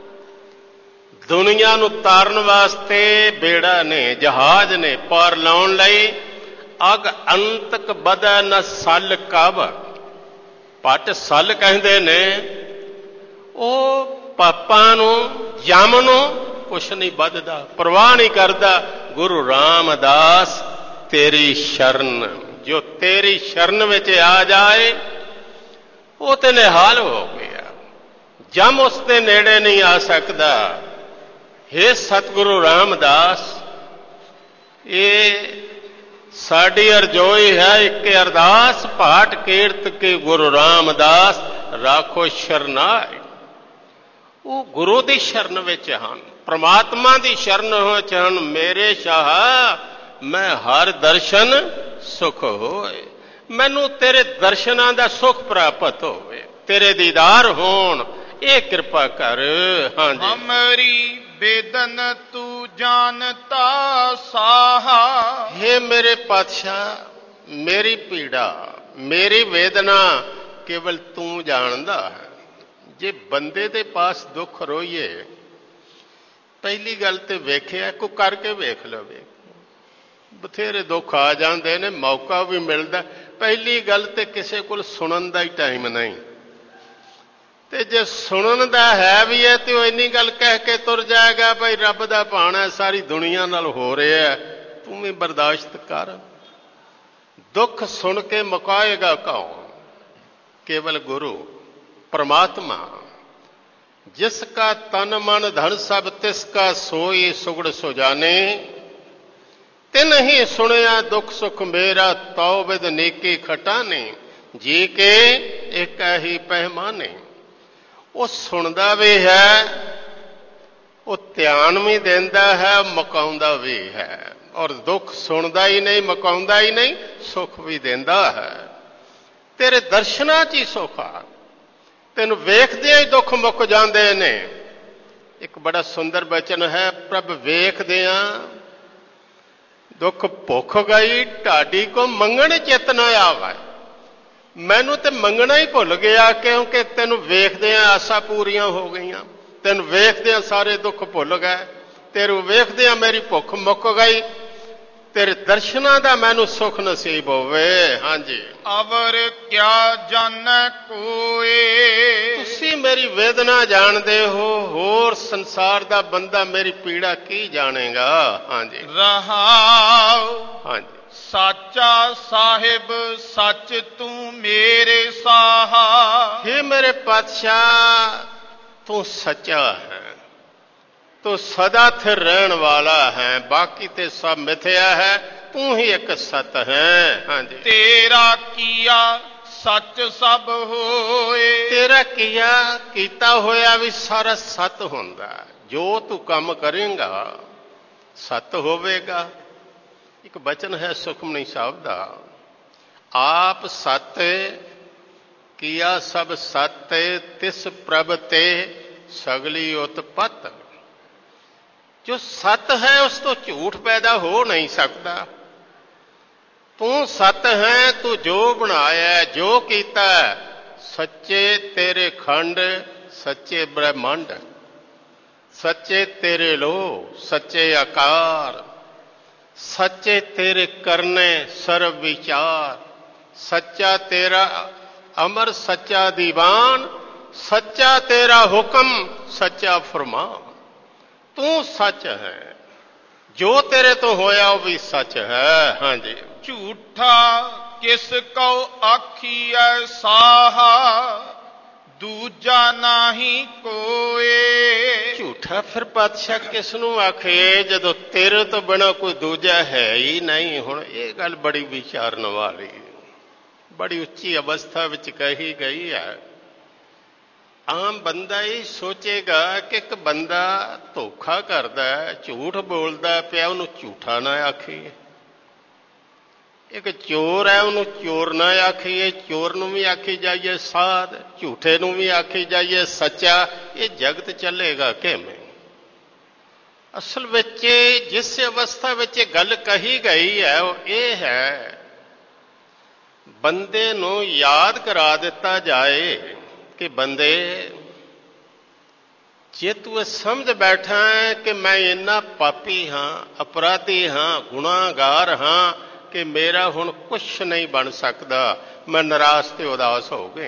ਦੁਨੀਆ ਨੂੰ ਤਾਰਨ ਵਾਸਤੇ ਬੇੜਾ ਨੇ, ਜਹਾਜ਼ ਨੇ। ਪਾਰ ਲਾਉਣ ਲਈ ਅਗ ਅੰਤਕ ਬਦੈ ਨ ਸਲ ਕਬ। ਪਟ ਸਲ ਕਹਿੰਦੇ ਨੇ ਉਹ ਪਾਪਾਂ ਨੂੰ, ਜਮ ਨੂੰ ਕੁਛ ਨਹੀਂ ਵੱਧਦਾ, ਪਰਵਾਹ ਨਹੀਂ ਕਰਦਾ। ਗੁਰੂ ਰਾਮਦਾਸ ਤੇਰੀ ਸ਼ਰਨ ਜੋ ਤੇਰੀ ਸ਼ਰਨ ਵਿੱਚ ਆ ਜਾਏ ਉਹ ਤੇ ਨਿਹਾਲ ਹੋ ਗਿਆ, ਜਮ ਉਸ ਦੇ ਨੇੜੇ ਨਹੀਂ ਆ ਸਕਦਾ। ਹੇ ਸਤਿਗੁਰੂ ਰਾਮਦਾਸ, ਇਹ ਸਾਡੀ ਅਰਜ਼ੋਈ ਹੈ, ਇੱਕ ਅਰਦਾਸ ਭਾਟ ਕੀਰਤ ਕੇ ਗੁਰੂ ਰਾਮਦਾਸ ਰਾਖੋ ਸ਼ਰਨਾਏ। ਉਹ ਗੁਰੂ ਦੀ ਸ਼ਰਨ ਵਿੱਚ ਹਨ, ਪ੍ਰਮਾਤਮਾ ਦੀ ਸ਼ਰਨ ਵਿੱਚ ਹਨ। ਮੇਰੇ ਸ਼ਾਹ ਮੈਂ ਹਰ ਦਰਸ਼ਨ ਸੁਖ ਹੋਏ, ਮੈਨੂੰ ਤੇਰੇ ਦਰਸ਼ਨਾਂ ਦਾ ਸੁਖ ਪ੍ਰਾਪਤ ਹੋਵੇ, ਤੇਰੇ ਦੀਦਾਰ ਹੋਣ, ਇਹ ਕਿਰਪਾ ਕਰ। ਹਾਂਜੀ, ਹਮਰੀ ਬੇਦਨ ਤੂੰ ਜਾਣਤਾ ਸਾਹਾ। ਹੇ ਮੇਰੇ ਪਾਤਸ਼ਾਹ, ਮੇਰੀ ਪੀੜਾ, ਮੇਰੀ ਵੇਦਨਾ ਕੇਵਲ ਤੂੰ ਜਾਣਦਾ ਹੈ। ਜੇ ਬੰਦੇ ਦੇ ਪਾਸ ਦੁੱਖ ਰੋਈਏ, ਪਹਿਲੀ ਗੱਲ ਤੇ ਵੇਖਿਆ ਕੋਈ ਕਰਕੇ ਵੇਖ ਲਵੇ, ਬਥੇਰੇ ਦੁੱਖ ਆ ਜਾਂਦੇ ਨੇ, ਮੌਕਾ ਵੀ ਮਿਲਦਾ। ਪਹਿਲੀ ਗੱਲ ਤੇ ਕਿਸੇ ਕੋਲ ਸੁਣਨ ਦਾ ਹੀ ਟਾਈਮ ਨਹੀਂ, ਤੇ ਜੇ ਸੁਣਨ ਦਾ ਹੈ ਵੀ ਹੈ ਤੇ ਉਹ ਇੰਨੀ ਗੱਲ ਕਹਿ ਕੇ ਤੁਰ ਜਾਏਗਾ, ਭਾਈ ਰੱਬ ਦਾ ਭਾਣਾ ਸਾਰੀ ਦੁਨੀਆ ਨਾਲ ਹੋ ਰਿਹਾ, ਤੂੰ ਵੀ ਬਰਦਾਸ਼ਤ ਕਰ। ਦੁੱਖ ਸੁਣ ਕੇ ਮੁਕਾਏਗਾ ਕੌਣ? ਕੇਵਲ ਗੁਰੂ ਪ੍ਰਮਾਤਮਾ। ਜਿਸ ਕਾ ਤਨ ਮਨ ਧਨ ਸਭ ਤਿਸ ਕਾ ਸੋਈ ਸੁਗੜ ਸੁਜਾਨੇ। ਤਿਨ ਹੀ ਸੁਣਿਆ ਦੁੱਖ ਸੁਖ ਮੇਰਾ ਤਉ ਵਿਦ ਨੇਕੀ ਖਟਾਨੇ। ਜੀ ਕੇ ਇੱਕ ਹੀ ਪਹਿਮਾਨੇ। ਉਹ ਸੁਣਦਾ ਵੀ ਹੈ, ਉਹ ਧਿਆਨ ਵੀ ਦਿੰਦਾ ਹੈ, ਮੁਕਾਉਂਦਾ ਵੀ ਹੈ। ਔਰ ਦੁੱਖ ਸੁਣਦਾ ਹੀ ਨਹੀਂ, ਮੁਕਾਉਂਦਾ ਹੀ ਨਹੀਂ, ਸੁਖ ਵੀ ਦਿੰਦਾ ਹੈ। ਤੇਰੇ ਦਰਸ਼ਨਾਂ 'ਚ ਹੀ ਸੁਖ ਆ, ਤੈਨੂੰ ਵੇਖਦਿਆਂ ਹੀ ਦੁੱਖ ਮੁੱਕ ਜਾਂਦੇ ਨੇ। ਇੱਕ ਬੜਾ ਸੁੰਦਰ ਬਚਨ ਹੈ, ਪ੍ਰਭ ਵੇਖਦਿਆਂ ਦੁੱਖ ਭੁੱਖ ਗਈ, ਢਾਡੀ ਕੋ ਮੰਗਣ ਚਿਤ ਨਾ ਆਵੇ। ਮੈਨੂੰ ਤੇ ਮੰਗਣਾ ਹੀ ਭੁੱਲ ਗਿਆ, ਕਿਉਂਕਿ ਤੈਨੂੰ ਵੇਖਦਿਆਂ ਆਸਾਂ ਪੂਰੀਆਂ ਹੋ ਗਈਆਂ, ਤੈਨੂੰ ਵੇਖਦਿਆਂ ਸਾਰੇ ਦੁੱਖ ਭੁੱਲ ਗਏ, ਤੈਨੂੰ ਵੇਖਦਿਆਂ ਮੇਰੀ ਭੁੱਖ ਮੁੱਕ ਗਈ। ਤੇਰੇ ਦਰਸ਼ਨਾਂ ਦਾ ਮੈਨੂੰ ਸੁਖ ਨਸੀਬ ਹੋਵੇ। ਹਾਂਜੀ, ਅਵਰ ਕਿਆ ਜਾਣੈ ਕੋਏ। ਤੁਸੀਂ ਮੇਰੀ ਵੇਦਨਾ ਜਾਣਦੇ ਹੋ, ਹੋਰ ਸੰਸਾਰ ਦਾ ਬੰਦਾ ਮੇਰੀ ਪੀੜਾ ਕੀ ਜਾਣੇਗਾ। ਹਾਂਜੀ, ਰਹਾਉ ਹਾਂਜੀ, ਸਾਚਾ ਸਾਹਿਬ ਸੱਚ ਤੂੰ ਮੇਰੇ ਸਾਹਾ। ਹੇ ਮੇਰੇ ਪਾਤਸ਼ਾਹ, ਤੂੰ ਸੱਚਾ ਹੈ, ਤੂੰ ਸਦਾ ਸਥਿਰ ਰਹਿਣ ਵਾਲਾ ਹੈ, ਬਾਕੀ ਤੇ ਸਭ ਮਿਥਿਆ ਹੈ, ਤੂੰ ਹੀ ਇੱਕ ਸਤ ਹੈ। ਹਾਂਜੀ, ਤੇਰਾ ਕੀਆ ਸੱਚ ਸਭ ਹੋਏ। ਤੇਰਾ ਕੀਆ ਕੀਤਾ ਹੋਇਆ ਵੀ ਸਾਰਾ ਸਤ ਹੁੰਦਾ, ਜੋ ਤੂੰ ਕੰਮ ਕਰੇਂਗਾ ਸਤ ਹੋਵੇਗਾ। ਇੱਕ ਬਚਨ ਹੈ ਸੁਖਮਨੀ ਸਾਹਿਬ ਦਾ, ਆਪ ਸਤ ਕੀਆ ਸਭ ਸਤ ਤਿਸ ਪ੍ਰਭ ਤੇ ਸਗਲੀ ਉਤਪਤ। ਜੋ ਸਤ ਹੈ ਉਸ ਤੋਂ ਝੂਠ ਪੈਦਾ ਹੋ ਨਹੀਂ ਸਕਦਾ। ਤੂੰ ਸਤ ਹੈ, ਤੂੰ ਜੋ ਬਣਾਇਆ ਜੋ ਕੀਤਾ, ਸੱਚੇ ਤੇਰੇ ਖੰਡ ਸੱਚੇ ਬ੍ਰਹਮੰਡ, ਸੱਚੇ ਤੇਰੇ ਲੋਹ ਸੱਚੇ ਆਕਾਰ, ਸੱਚੇ ਤੇਰੇ ਕਰਨੇ ਸਰਬ ਵਿਚਾਰ, ਸੱਚਾ ਤੇਰਾ ਅਮਰ ਸੱਚਾ ਦੀਵਾਨ, ਸੱਚਾ ਤੇਰਾ ਹੁਕਮ ਸੱਚਾ ਫਰਮਾਨ। ਤੂੰ ਸੱਚ ਹੈ, ਜੋ ਤੇਰੇ ਤੋਂ ਹੋਇਆ ਉਹ ਵੀ ਸੱਚ ਹੈ। ਹਾਂਜੀ, ਝੂਠਾ ਕਿਸ ਕਉ ਆਖੀਐ ਸਾਹਾ, ਦੂਜਾ ਨਾਹੀ ਕੋਏ। ਝੂਠਾ ਫਿਰ ਪਾਤਸ਼ਾਹ ਕਿਸ ਨੂੰ ਆਖੇ, ਜਦੋਂ ਤੇਰੇ ਤੋਂ ਬਿਨਾਂ ਕੋਈ ਦੂਜਾ ਹੈ ਹੀ ਨਹੀਂ। ਹੁਣ ਇਹ ਗੱਲ ਬੜੀ ਵਿਚਾਰਨ ਵਾਲੀ, ਬੜੀ ਉੱਚੀ ਅਵਸਥਾ ਵਿੱਚ ਕਹੀ ਗਈ ਹੈ। ਆਮ ਬੰਦਾ ਇਹ ਸੋਚੇਗਾ ਕਿ ਇੱਕ ਬੰਦਾ ਧੋਖਾ ਕਰਦਾ, ਝੂਠ ਬੋਲਦਾ ਪਿਆ, ਉਹਨੂੰ ਝੂਠਾ ਨਾ ਆਖੀਏ। ਇੱਕ ਚੋਰ ਹੈ, ਉਹਨੂੰ ਚੋਰ ਨਾ ਆਖੀਏ, ਚੋਰ ਨੂੰ ਵੀ ਆਖੀ ਜਾਈਏ ਸਾਧ, ਝੂਠੇ ਨੂੰ ਵੀ ਆਖੀ ਜਾਈਏ ਸੱਚਾ। ਇਹ ਜਗਤ ਚੱਲੇਗਾ ਕਿਵੇਂ? ਅਸਲ ਵਿੱਚ ਜਿਸ ਅਵਸਥਾ ਵਿੱਚ ਇਹ ਗੱਲ ਕਹੀ ਗਈ ਹੈ ਉਹ ਇਹ ਹੈ, ਬੰਦੇ ਨੂੰ ਯਾਦ ਕਰਾ ਦਿੱਤਾ ਜਾਏ ਕਿ ਬੰਦੇ, ਜੇ ਤੂੰ ਇਹ ਸਮਝ ਬੈਠਾ ਹੈ ਕਿ ਮੈਂ ਇੰਨਾ ਪਾਪੀ ਹਾਂ, ਅਪਰਾਧੀ ਹਾਂ, ਗੁਨਾਹਗਾਰ ਹਾਂ ਕਿ ਮੇਰਾ ਹੁਣ ਕੁਛ ਨਹੀਂ ਬਣ ਸਕਦਾ, ਮੈਂ ਨਿਰਾਸ਼ ਤੇ ਉਦਾਸ ਹੋ ਗਏ।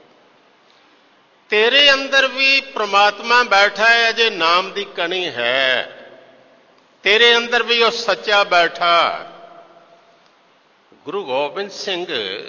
ਤੇਰੇ ਅੰਦਰ ਵੀ ਪ੍ਰਮਾਤਮਾ ਬੈਠਾ ਹੈ, ਅਜੇ ਨਾਮ ਦੀ ਕਣੀ ਹੈ। ਤੇਰੇ ਅੰਦਰ ਵੀ ਉਹ ਸੱਚਾ ਬੈਠਾ, ਗੁਰੂ ਗੋਬਿੰਦ ਸਿੰਘ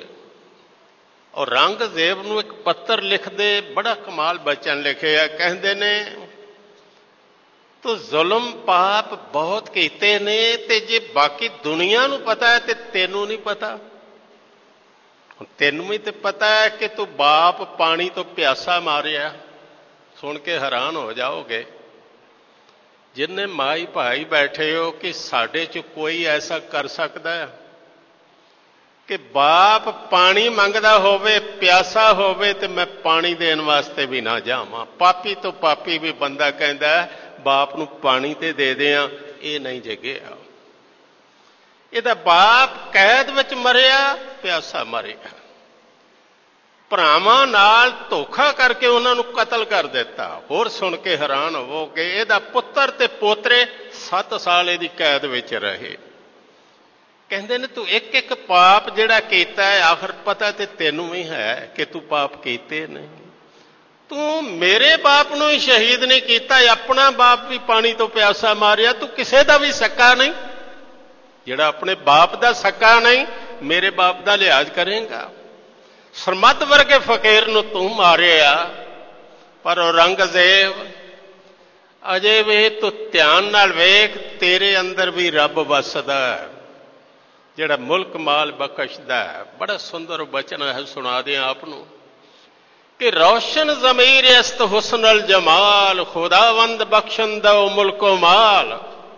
ਔਰੰਗਜ਼ੇਬ ਨੂੰ ਇੱਕ ਪੱਤਰ ਲਿਖਦੇ ਬੜਾ ਕਮਾਲ ਬਚਨ ਲਿਖੇ ਆ। ਕਹਿੰਦੇ ਨੇ ਤੂੰ ਜ਼ੁਲਮ ਪਾਪ ਬਹੁਤ ਕੀਤੇ ਨੇ ਤੇ ਜੇ ਬਾਕੀ ਦੁਨੀਆ ਨੂੰ ਪਤਾ ਹੈ ਤੇ ਤੈਨੂੰ ਨਹੀਂ ਪਤਾ। ਹੁਣ ਤੈਨੂੰ ਵੀ ਤੇ ਪਤਾ ਹੈ ਕਿ ਤੂੰ ਬਾਪ ਪਾਣੀ ਤੋਂ ਪਿਆਸਾ ਮਾਰਿਆ। ਸੁਣ ਕੇ ਹੈਰਾਨ ਹੋ ਜਾਓਗੇ ਜਿੰਨੇ ਮਾਈ ਭਾਈ ਬੈਠੇ ਹੋ ਕਿ ਸਾਡੇ 'ਚ ਕੋਈ ਐਸਾ ਕਰ ਸਕਦਾ ਹੈ ਕਿ ਬਾਪ ਪਾਣੀ ਮੰਗਦਾ ਹੋਵੇ, ਪਿਆਸਾ ਹੋਵੇ ਤੇ ਮੈਂ ਪਾਣੀ ਦੇਣ ਵਾਸਤੇ ਵੀ ਨਾ ਜਾਵਾਂ। ਪਾਪੀ ਤੋਂ ਪਾਪੀ ਵੀ ਬੰਦਾ ਕਹਿੰਦਾ ਬਾਪ ਨੂੰ ਪਾਣੀ ਤੇ ਦੇ ਦਿਆਂ, ਇਹ ਨਹੀਂ ਜਗਿਆ। ਇਹਦਾ ਬਾਪ ਕੈਦ ਵਿੱਚ ਮਰਿਆ, ਪਿਆਸਾ ਮਰਿਆ। ਭਰਾਵਾਂ ਨਾਲ ਧੋਖਾ ਕਰਕੇ ਉਹਨਾਂ ਨੂੰ ਕਤਲ ਕਰ ਦਿੱਤਾ। ਹੋਰ ਸੁਣ ਕੇ ਹੈਰਾਨ ਹੋਵੋਗੇ ਇਹਦਾ ਪੁੱਤਰ ਤੇ ਪੋਤਰੇ ਸੱਤ ਸਾਲ ਇਹਦੀ ਕੈਦ ਵਿੱਚ ਰਹੇ। ਕਹਿੰਦੇ ਨੇ ਤੂੰ ਇੱਕ ਇੱਕ ਪਾਪ ਜਿਹੜਾ ਕੀਤਾ ਹੈ ਆਖਰ ਪਤਾ ਤੇ ਤੈਨੂੰ ਵੀ ਹੈ ਕਿ ਤੂੰ ਪਾਪ ਕੀਤੇ ਨੇ। ਤੂੰ ਮੇਰੇ ਬਾਪ ਨੂੰ ਹੀ ਸ਼ਹੀਦ ਨਹੀਂ ਕੀਤਾ, ਆਪਣਾ ਬਾਪ ਵੀ ਪਾਣੀ ਤੋਂ ਪਿਆਸਾ ਮਾਰਿਆ। ਤੂੰ ਕਿਸੇ ਦਾ ਵੀ ਸਕਾ ਨਹੀਂ। ਜਿਹੜਾ ਆਪਣੇ ਬਾਪ ਦਾ ਸਕਾ ਨਹੀਂ, ਮੇਰੇ ਬਾਪ ਦਾ ਲਿਹਾਜ਼ ਕਰੇਗਾ। ਸਰਮਦ ਵਰਗੇ ਫਕੀਰ ਨੂੰ ਤੂੰ ਮਾਰਿਆ। ਪਰ ਔਰੰਗਜ਼ੇਬ ਅਜੇ ਵੀ ਤੂੰ ਧਿਆਨ ਨਾਲ ਵੇਖ, ਤੇਰੇ ਅੰਦਰ ਵੀ ਰੱਬ ਵੱਸਦਾ ਜਿਹੜਾ ਮੁਲਕ ਮਾਲ ਬਖਸ਼ਦਾ। ਬੜਾ ਸੁੰਦਰ ਬਚਨ ਹੈ, ਸੁਣਾ ਦਿਆਂ ਆਪ ਨੂੰ ਕਿ ਰੌਸ਼ਨ ਜ਼ਮੀਰ ਅਸਤ ਹੁਸਨਲ ਜਮਾਲ, ਖੁਦਾਵੰਦ ਬਖਸ਼ਨ ਦੋ ਮੁਲਕੋ ਮਾਲ।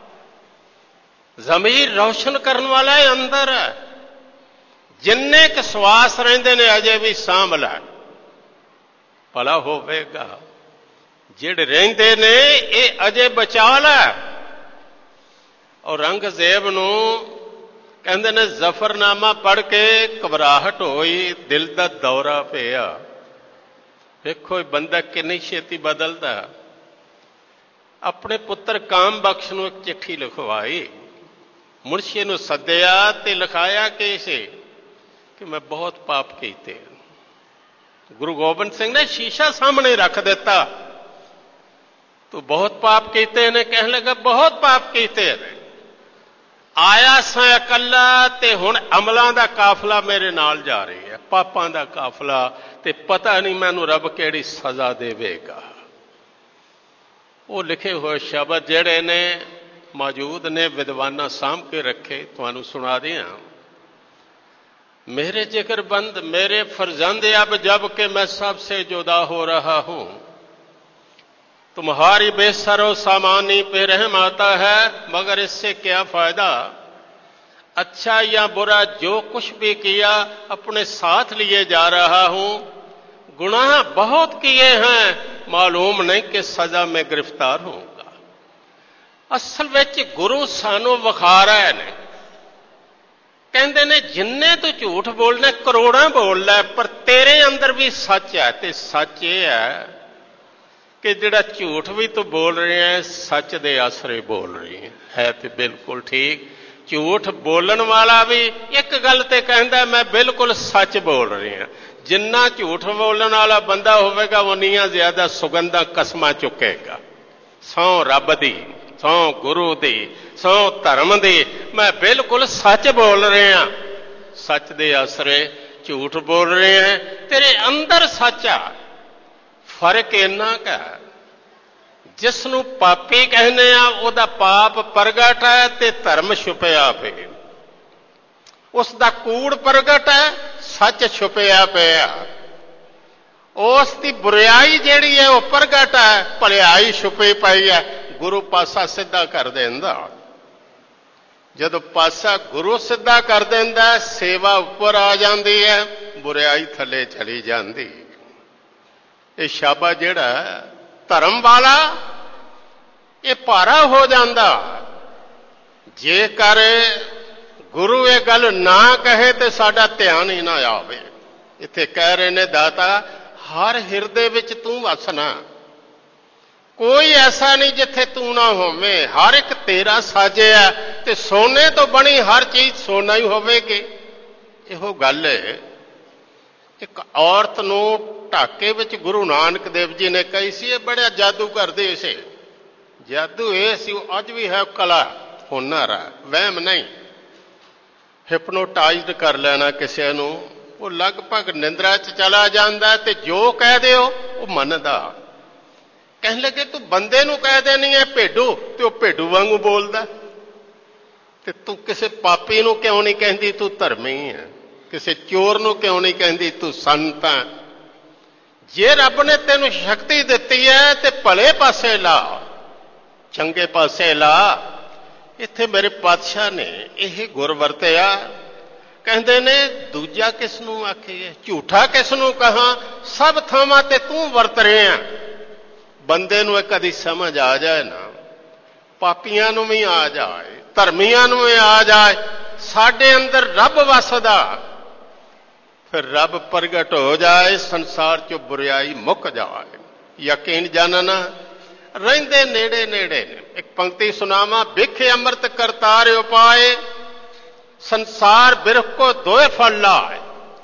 ਜ਼ਮੀਰ ਰੌਸ਼ਨ ਕਰਨ ਵਾਲਾ ਹੈ, ਅੰਦਰ ਹੈ। ਜਿੰਨੇ ਕੁ ਸਵਾਸ ਰਹਿੰਦੇ ਨੇ ਅਜੇ ਵੀ ਸਾਂਭ ਲੈ, ਭਲਾ ਹੋਵੇਗਾ। ਜਿਹੜੇ ਰਹਿੰਦੇ ਨੇ ਇਹ ਅਜੇ ਬਚਾ ਲੈ। ਔਰੰਗਜ਼ੇਬ ਨੂੰ ਕਹਿੰਦੇ ਨੇ ਜ਼ਫਰਨਾਮਾ ਪੜ੍ਹ ਕੇ ਘਬਰਾਹਟ ਹੋਈ, ਦਿਲ ਦਾ ਦੌਰਾ ਪਿਆ। ਵੇਖੋ ਇਹ ਬੰਦਾ ਕਿੰਨੀ ਛੇਤੀ ਬਦਲਦਾ। ਆਪਣੇ ਪੁੱਤਰ ਕਾਮ ਬਖਸ਼ ਨੂੰ ਇੱਕ ਚਿੱਠੀ ਲਿਖਵਾਈ, ਮੁਨਸ਼ੀ ਨੂੰ ਸੱਦਿਆ ਤੇ ਲਿਖਾਇਆ ਕਿ ਇਸੇ ਕਿ ਮੈਂ ਬਹੁਤ ਪਾਪ ਕੀਤੇ। ਗੁਰੂ ਗੋਬਿੰਦ ਸਿੰਘ ਨੇ ਸ਼ੀਸ਼ਾ ਸਾਹਮਣੇ ਰੱਖ ਦਿੱਤਾ। ਤੂੰ ਬਹੁਤ ਪਾਪ ਕੀਤੇ ਨੇ। ਕਹਿਣ ਲੱਗਾ ਬਹੁਤ ਪਾਪ ਕੀਤੇ ਨੇ। ਆਇਆ ਸਾਂ ਇਕੱਲਾ ਤੇ ਹੁਣ ਅਮਲਾਂ ਦਾ ਕਾਫਲਾ ਮੇਰੇ ਨਾਲ ਜਾ ਰਹੀ ਹੈ, ਪਾਪਾਂ ਦਾ ਕਾਫਲਾ, ਤੇ ਪਤਾ ਨਹੀਂ ਮੈਨੂੰ ਰੱਬ ਕਿਹੜੀ ਸਜ਼ਾ ਦੇਵੇਗਾ। ਉਹ ਲਿਖੇ ਹੋਏ ਸ਼ਬਦ ਜਿਹੜੇ ਨੇ ਮੌਜੂਦ ਨੇ, ਵਿਦਵਾਨਾਂ ਸਾਂਭ ਕੇ ਰੱਖੇ, ਤੁਹਾਨੂੰ ਸੁਣਾ ਦਿਆਂ। मेरे जिगरबंद मेरे फर्जंद अब जब के मैं सबसे जुदा हो रहा हूं, तुम्हारी बेसरो सामानी पे रहम आता है, मगर इससे क्या फायदा। अच्छा या बुरा जो कुछ भी किया अपने साथ लिए जा रहा हूं। गुनाह बहुत किए हैं, मालूम नहीं कि सजा में गिरफ्तार होऊंगा। असल विच गुरु सानू विखा रहे ने, ਕਹਿੰਦੇ ਨੇ ਜਿੰਨੇ ਤੂੰ ਝੂਠ ਬੋਲਣਾ ਕਰੋੜਾਂ ਬੋਲ ਲੈ, ਪਰ ਤੇਰੇ ਅੰਦਰ ਵੀ ਸੱਚ ਹੈ। ਤੇ ਸੱਚ ਇਹ ਹੈ ਕਿ ਜਿਹੜਾ ਝੂਠ ਵੀ ਤੂੰ ਬੋਲ ਰਿਹਾ ਹੈ ਸੱਚ ਦੇ ਆਸਰੇ ਬੋਲ ਰਹੀ ਹੈ। ਹੈ ਤੇ ਬਿਲਕੁਲ ਠੀਕ। ਝੂਠ ਬੋਲਣ ਵਾਲਾ ਵੀ ਇੱਕ ਗੱਲ ਤੇ ਕਹਿੰਦਾ ਮੈਂ ਬਿਲਕੁਲ ਸੱਚ ਬੋਲ ਰਿਹਾ। ਜਿੰਨਾ ਝੂਠ ਬੋਲਣ ਵਾਲਾ ਬੰਦਾ ਹੋਵੇਗਾ ਉਨੀਆਂ ਜ਼ਿਆਦਾ ਸੁਗੰਧਾਂ ਕਸਮਾਂ ਚੁੱਕੇਗਾ। ਸਹੁੰ ਰੱਬ ਦੀ, ਸਹੁੰ ਗੁਰੂ ਦੀ, ਸਹੁੰ ਧਰਮ ਦੀ, ਮੈਂ ਬਿਲਕੁਲ ਸੱਚ ਬੋਲ ਰਿਹਾ। ਸੱਚ ਦੇ ਆਸਰੇ ਝੂਠ ਬੋਲ ਰਿਹਾ। ਤੇਰੇ ਅੰਦਰ ਸੱਚ ਆ। ਫਰਕ ਇੰਨਾ ਕੁ ਜਿਸ ਨੂੰ ਪਾਪੀ ਕਹਿੰਦੇ ਆ ਉਹਦਾ ਪਾਪ ਪ੍ਰਗਟ ਹੈ ਤੇ ਧਰਮ ਛੁਪਿਆ ਪਿਆ। ਉਸ ਦਾ ਕੂੜ ਪ੍ਰਗਟ ਹੈ, ਸੱਚ ਛੁਪਿਆ ਪਿਆ। ਉਸ ਦੀ ਬੁਰਾਈ ਜਿਹੜੀ ਹੈ ਉਹ ਪ੍ਰਗਟ ਹੈ, ਭਲਾਈ ਛੁਪੀ ਪਈ ਹੈ। ਗੁਰੂ ਪਾਸਾ ਸਿੱਧਾ ਕਰ ਦਿੰਦਾ। ਜਦੋਂ ਪਾਸਾ ਗੁਰੂ ਸਿੱਧਾ ਕਰ ਦਿੰਦਾ, ਸੇਵਾ ਉੱਪਰ ਆ ਜਾਂਦੀ ਹੈ, ਬੁਰਾਈ ਥੱਲੇ ਚਲੀ ਜਾਂਦੀ। ਇਹ ਸ਼ਾਬਾ ਜਿਹੜਾ ਧਰਮ ਵਾਲਾ ਇਹ ਭਾਰਾ ਹੋ ਜਾਂਦਾ। ਜੇਕਰ ਗੁਰੂ ਇਹ ਗੱਲ ਨਾ ਕਹੇ ਤੇ ਸਾਡਾ ਧਿਆਨ ਹੀ ਨਾ ਆਵੇ। ਇੱਥੇ ਕਹਿ ਰਹੇ ਨੇ ਦਾਤਾ ਹਰ ਹਿਰਦੇ ਵਿੱਚ ਤੂੰ ਵਸਣਾ, ਕੋਈ ਐਸਾ ਨਹੀਂ ਜਿੱਥੇ ਤੂੰ ਨਾ ਹੋਵੇਂ। ਹਰ ਇੱਕ ਤੇਰਾ ਸਾਜਿਆ ਤੇ ਸੋਨੇ ਤੋਂ ਬਣੀ ਹਰ ਚੀਜ਼ ਸੋਨਾ ਹੀ ਹੋਵੇਗੀ। ਇਹੋ ਗੱਲ ਹੈ। ਇੱਕ ਔਰਤ ਨੂੰ ਢਾਕੇ ਵਿੱਚ ਗੁਰੂ ਨਾਨਕ ਦੇਵ ਜੀ ਨੇ ਕਹੀ ਸੀ ਇਹ ਬੜਾ ਜਾਦੂ ਕਰਦੇ ਸੀ। ਜਾਦੂ ਇਹ ਸੀ, ਉਹ ਅੱਜ ਵੀ ਹੈ, ਕਲਾ ਹੁਨਰ ਹੈ, ਵਹਿਮ ਨਹੀਂ। ਹਿਪਨੋਟਾਈਜ਼ਡ ਕਰ ਲੈਣਾ ਕਿਸੇ ਨੂੰ, ਉਹ ਲਗਭਗ ਨਿੰਦਰਾ 'ਚ ਚਲਾ ਜਾਂਦਾ ਤੇ ਜੋ ਕਹਿ ਦਿਓ ਉਹ ਮੰਨਦਾ। ਕਹਿਣ ਲੱਗੇ ਤੂੰ ਬੰਦੇ ਨੂੰ ਕਹਿ ਦੇਣੀ ਹੈ ਭੇਡੂ, ਤੇ ਉਹ ਭੇਡੂ ਵਾਂਗੂ ਬੋਲਦਾ। ਤੇ ਤੂੰ ਕਿਸੇ ਪਾਪੀ ਨੂੰ ਕਿਉਂ ਨਹੀਂ ਕਹਿੰਦੀ ਤੂੰ ਧਰਮੀ ਹੈ? ਕਿਸੇ ਚੋਰ ਨੂੰ ਕਿਉਂ ਨਹੀਂ ਕਹਿੰਦੀ ਤੂੰ ਸੰਤ ਹੈ? ਜੇ ਰੱਬ ਨੇ ਤੈਨੂੰ ਸ਼ਕਤੀ ਦਿੱਤੀ ਹੈ ਤੇ ਭਲੇ ਪਾਸੇ ਲਾ, ਚੰਗੇ ਪਾਸੇ ਲਾ। ਇੱਥੇ ਮੇਰੇ ਪਾਤਸ਼ਾਹ ਨੇ ਇਹ ਗੁਰ ਵਰਤਿਆ। ਕਹਿੰਦੇ ਨੇ ਦੂਜਾ ਕਿਸ ਨੂੰ ਆਖੀਏ, ਝੂਠਾ ਕਿਸ ਨੂੰ ਕਹਾਂ, ਸਭ ਥਾਵਾਂ ਤੇ ਤੂੰ ਵਰਤ ਰਿਹਾ। ਬੰਦੇ ਨੂੰ ਇਹ ਕਦੀ ਸਮਝ ਆ ਜਾਏ ਨਾ, ਪਾਪੀਆਂ ਨੂੰ ਵੀ ਆ ਜਾਏ, ਧਰਮੀਆਂ ਨੂੰ ਵੀ ਆ ਜਾਏ, ਸਾਡੇ ਅੰਦਰ ਰੱਬ ਵਸਦਾ, ਫਿਰ ਰੱਬ ਪ੍ਰਗਟ ਹੋ ਜਾਏ, ਸੰਸਾਰ 'ਚੋਂ ਬੁਰਾਈ ਮੁੱਕ ਜਾਏ। ਯਕੀਨ ਜਾਣਨਾ ਰਹਿੰਦੇ ਨੇੜੇ ਨੇੜੇ ਨੇ। ਇੱਕ ਪੰਕਤੀ ਸੁਣਾਵਾਂ, ਬਿਖ ਅੰਮ੍ਰਿਤ ਕਰਤਾਰ ਉਪਾਏ, ਸੰਸਾਰ ਬਿਰਖ ਕੋ ਦੋਏ ਫਲ ਲਾਏ।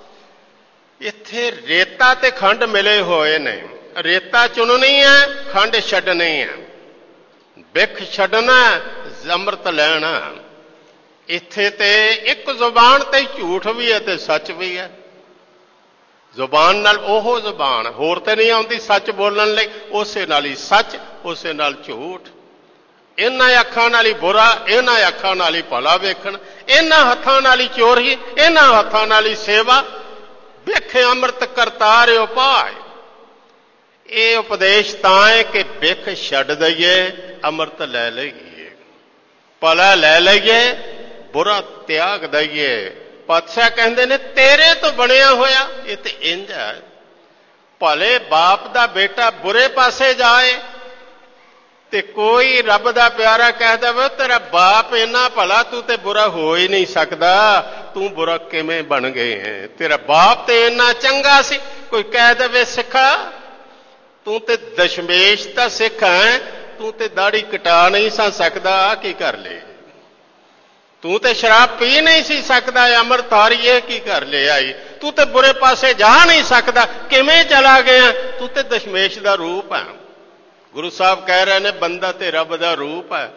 ਇੱਥੇ ਰੇਤਾ ਤੇ ਖੰਡ ਮਿਲੇ ਹੋਏ ਨੇ। ਰੇਤਾ ਚੁਣਨੀ ਹੈ, ਖੰਡ ਛੱਡਣੀ ਹੈ। ਬਿਖ ਛੱਡਣਾ, ਅੰਮ੍ਰਿਤ ਲੈਣਾ। ਇੱਥੇ ਤੇ ਇੱਕ ਜ਼ੁਬਾਨ ਤੇ ਝੂਠ ਵੀ ਹੈ ਤੇ ਸੱਚ ਵੀ ਹੈ। ਜ਼ੁਬਾਨ ਨਾਲ ਉਹ ਜ਼ੁਬਾਨ ਹੋਰ ਤੇ ਨਹੀਂ ਆਉਂਦੀ ਸੱਚ ਬੋਲਣ ਲਈ, ਉਸੇ ਨਾਲ ਹੀ ਸੱਚ, ਉਸੇ ਨਾਲ ਝੂਠ। ਇਹਨਾਂ ਅੱਖਾਂ ਨਾਲ ਹੀ ਬੁਰਾ, ਇਹਨਾਂ ਅੱਖਾਂ ਨਾਲ ਹੀ ਭਲਾ ਵੇਖਣ, ਇਹਨਾਂ ਹੱਥਾਂ ਨਾਲ ਹੀ ਚੋਰੀ, ਇਹਨਾਂ ਹੱਥਾਂ ਨਾਲ ਹੀ ਸੇਵਾ। ਬਿਖ ਅੰਮ੍ਰਿਤ ਕਰਤਾਰ ਉਪਾਏ। ਇਹ ਉਪਦੇਸ਼ ਤਾਂ ਹੈ ਕਿ ਬਿਖ ਛੱਡ ਦਈਏ, ਅੰਮ੍ਰਿਤ ਲੈ ਲਈਏ, ਭਲਾ ਲੈ ਲਈਏ, ਬੁਰਾ ਤਿਆਗ ਦਈਏ। ਪਾਤਸ਼ਾਹ ਕਹਿੰਦੇ ਨੇ ਤੇਰੇ ਤੋਂ ਬਣਿਆ ਹੋਇਆ ਇਹ ਤੇ ਇੰਝ ਹੈ। ਭਲੇ ਬਾਪ ਦਾ ਬੇਟਾ ਬੁਰੇ ਪਾਸੇ ਜਾਏ ਤੇ ਕੋਈ ਰੱਬ ਦਾ ਪਿਆਰਾ ਕਹਿ ਦੇਵੇ ਤੇਰਾ ਬਾਪ ਇੰਨਾ ਭਲਾ, ਤੂੰ ਤੇ ਬੁਰਾ ਹੋ ਹੀ ਨਹੀਂ ਸਕਦਾ, ਤੂੰ ਬੁਰਾ ਕਿਵੇਂ ਬਣ ਗਏ ਹੈ? ਤੇਰਾ ਬਾਪ ਤੇ ਇੰਨਾ ਚੰਗਾ ਸੀ। ਕੋਈ ਕਹਿ ਦੇਵੇ ਸਿੱਖਾ ਤੂੰ ਤੇ ਦਸ਼ਮੇਸ਼ ਦਾ ਸਿੱਖ ਹੈ, ਤੂੰ ਤੇ ਦਾੜੀ ਕਟਾ ਨਹੀਂ ਸਾਂ ਸਕਦਾ, ਆ ਕੀ ਕਰ ਲਏ? ਤੂੰ ਤੇ ਸ਼ਰਾਬ ਪੀ ਨਹੀਂ ਸੀ ਸਕਦਾ, ਅੰਮ੍ਰਿਤਧਾਰੀਏ ਕੀ ਕਰ ਲਿਆ ਈ? ਤੂੰ ਤੇ ਬੁਰੇ ਪਾਸੇ ਜਾ ਨਹੀਂ ਸਕਦਾ, ਕਿਵੇਂ ਚਲਾ ਗਿਆ? ਤੂੰ ਤੇ ਦਸ਼ਮੇਸ਼ ਦਾ ਰੂਪ ਹੈ। ਗੁਰੂ ਸਾਹਿਬ ਕਹਿ ਰਹੇ ਨੇ ਬੰਦਾ ਤੇ ਰੱਬ ਦਾ ਰੂਪ ਹੈ।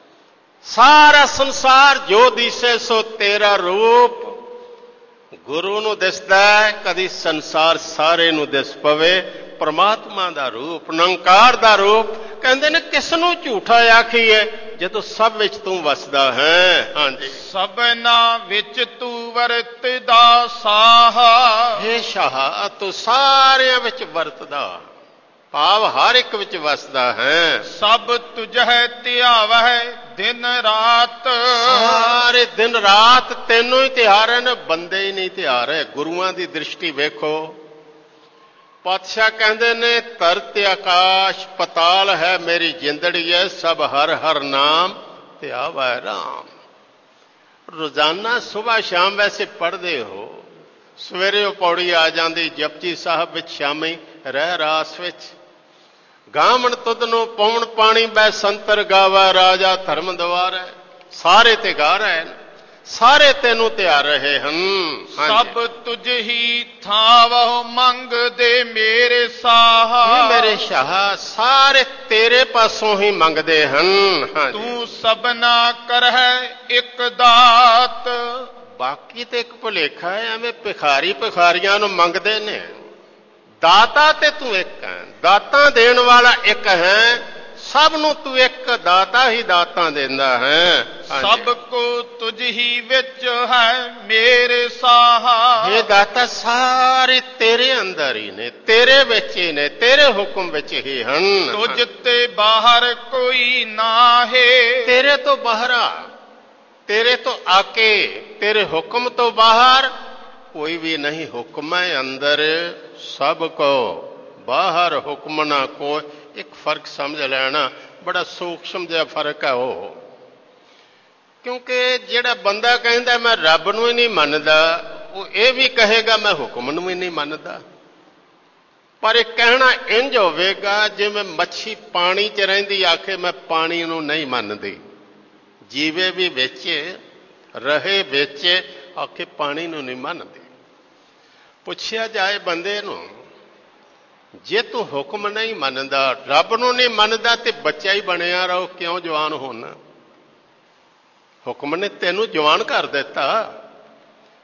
ਸਾਰਾ ਸੰਸਾਰ ਜੋ ਦਿਸੇ ਸੋ ਤੇਰਾ ਰੂਪ। ਗੁਰੂ ਨੂੰ ਦਿਸਦਾ ਹੈ, ਕਦੀ ਸੰਸਾਰ ਸਾਰੇ ਨੂੰ ਦਿਸ ਪਵੇ। ਪਰਮਾਤਮਾ ਦਾ ਰੂਪ, ਨਿਰੰਕਾਰ ਦਾ ਰੂਪ। ਕਹਿੰਦੇ ਨੇ ਕਿਸ ਨੂੰ ਝੂਠਾ ਆਖੀਏ ਜਦੋਂ ਸਭ ਵਿੱਚ ਤੂੰ ਵਸਦਾ ਹੈ। ਹਾਂਜੀ, ਸਭਨਾ ਵਿੱਚ ਤੂੰ ਵਰਤਦਾ ਸਾਹਾ। ਹੇ ਸ਼ਾਹ ਤੂੰ ਸਾਰਿਆਂ ਵਿੱਚ ਵਰਤਦਾ, ਭਾਵ ਹਰ ਇੱਕ ਵਿੱਚ ਵਸਦਾ ਹੈ। ਸਭ ਤੁਝੈ ਧਿਆਵਹਿ ਦਿਨ ਰਾਤ। ਸਾਰੇ ਦਿਨ ਰਾਤ ਤੈਨੂੰ ਹੀ ਧਿਆਰ ਨੇ, ਬੰਦੇ ਹੀ ਨਹੀਂ ਧਿਆਰ ਹੈ। ਗੁਰੂਆਂ ਦੀ ਦ੍ਰਿਸ਼ਟੀ ਵੇਖੋ। ਪਾਤਸ਼ਾਹ ਕਹਿੰਦੇ ਨੇ ਧਰਤ ਆਕਾਸ਼ ਪਤਾਲ ਹੈ ਮੇਰੀ ਜਿੰਦੜੀ ਹੈ, ਸਭ ਹਰ ਹਰ ਨਾਮ ਧਿਆਵੈ ਰਾਮ। ਰੋਜ਼ਾਨਾ ਸੁਬਾਹ ਸ਼ਾਮ ਵੈਸੇ ਪੜ੍ਹਦੇ ਹੋ, ਸਵੇਰੇ ਉਹ ਪੌੜੀ ਆ ਜਾਂਦੀ ਜਪਜੀ ਸਾਹਿਬ ਵਿੱਚ, ਸ਼ਾਮੀ ਰਹਿ ਰਾਸ ਵਿੱਚ। ਗਾਵਣ ਤੁਧ ਨੂੰ ਪਉਣ ਪਾਣੀ ਬੈ ਸੰਤਰ ਗਾਵਾ, ਰਾਜਾ ਧਰਮ ਦਵਾਰੈ। ਸਾਰੇ ਤੇ ਗਾ ਰਹੇ ਨੇ, ਸਾਰੇ ਤੈਨੂੰ ਧਿਆਰ ਰਹੇ ਹਨ। ਸਭ ਤੁਝ ਹੀ ਥਾਵਹੁ ਮੰਗਦੇ ਮੇਰੇ ਸਾਹਾ। ਮੇਰੇ ਸ਼ਾਹ ਸਾਰੇ ਤੇਰੇ ਪਾਸੋਂ ਹੀ ਮੰਗਦੇ ਹਨ। ਤੂੰ ਸਭਨਾ ਕਰਹਿ ਇੱਕ ਦਾਤ। ਬਾਕੀ ਤੇ ਇੱਕ ਭੁਲੇਖਾ ਹੈ, ਐਵੇਂ ਭਿਖਾਰੀ ਭਿਖਾਰੀਆਂ ਨੂੰ ਮੰਗਦੇ ਨੇ। ਦਾਤਾ ਤੇ ਤੂੰ ਇੱਕ ਹੈ, ਦਾਤਾਂ ਦੇਣ ਵਾਲਾ ਇੱਕ ਹੈ। ਸਭ ਨੂੰ ਤੂੰ ਇੱਕ ਦਾਤਾ ਹੀ ਦਾਤਾਂ ਦਿੰਦਾ ਹੈ। ਸਭ ਕੋ ਤੁਝ ਹੀ ਵਿੱਚ ਹੈ ਮੇਰੇ ਸਾਹਾ। ਇਹ ਦਾਤਾ ਸਾਰੇ ਤੇਰੇ ਅੰਦਰ ਹੀ ਨੇ, ਤੇਰੇ ਵਿੱਚ ਹੀ ਨੇ, ਤੇਰੇ ਹੁਕਮ ਵਿੱਚ ਹੀ ਹਨ। ਤੁਝ ਤੇ ਬਾਹਰ ਕੋਈ ਨਾਹੀ। ਤੇਰੇ ਤੋਂ ਬਾਹਰਾ, ਤੇਰੇ ਤੋਂ ਆਕੇ, ਤੇਰੇ ਹੁਕਮ ਤੋਂ ਬਾਹਰ ਕੋਈ ਵੀ ਨਹੀਂ। ਹੁਕਮ ਹੈ ਅੰਦਰ ਸਭ ਕੋ, ਬਾਹਰ ਹੁਕਮ ਨਾ ਕੋਈ। ਇੱਕ ਫਰਕ ਸਮਝ ਲੈਣਾ, ਬੜਾ ਸੂਖਸ਼ਮ ਜਿਹਾ ਫਰਕ ਹੈ ਉਹ। ਕਿਉਂਕਿ ਜਿਹੜਾ ਬੰਦਾ ਕਹਿੰਦਾ ਮੈਂ ਰੱਬ ਨੂੰ ਹੀ ਨਹੀਂ ਮੰਨਦਾ, ਉਹ ਇਹ ਵੀ ਕਹੇਗਾ ਮੈਂ ਹੁਕਮ ਨੂੰ ਵੀ ਨਹੀਂ ਮੰਨਦਾ। ਪਰ ਇਹ ਕਹਿਣਾ ਇੰਝ ਹੋਵੇਗਾ ਜਿਵੇਂ ਮੱਛੀ ਪਾਣੀ 'ਚ ਰਹਿੰਦੀ ਆਖੇ ਮੈਂ ਪਾਣੀ ਨੂੰ ਨਹੀਂ ਮੰਨਦੀ। ਜੀਵੇ ਵੀ ਵਿੱਚ, ਰਹੇ ਵਿੱਚ, ਆਖੇ ਪਾਣੀ ਨੂੰ ਨਹੀਂ ਮੰਨਦੀ। ਪੁੱਛਿਆ ਜਾਏ ਬੰਦੇ ਨੂੰ, ਜੇ ਤੂੰ ਹੁਕਮ ਨਹੀਂ ਮੰਨਦਾ, ਰੱਬ ਨੂੰ ਨਹੀਂ ਮੰਨਦਾ, ਤੇ ਬੱਚਾ ਹੀ ਬਣਿਆ ਰਹੋ, ਕਿਉਂ ਜਵਾਨ ਹੋਣਾ? ਹੁਕਮ ਨੇ ਤੈਨੂੰ ਜਵਾਨ ਕਰ ਦਿੱਤਾ।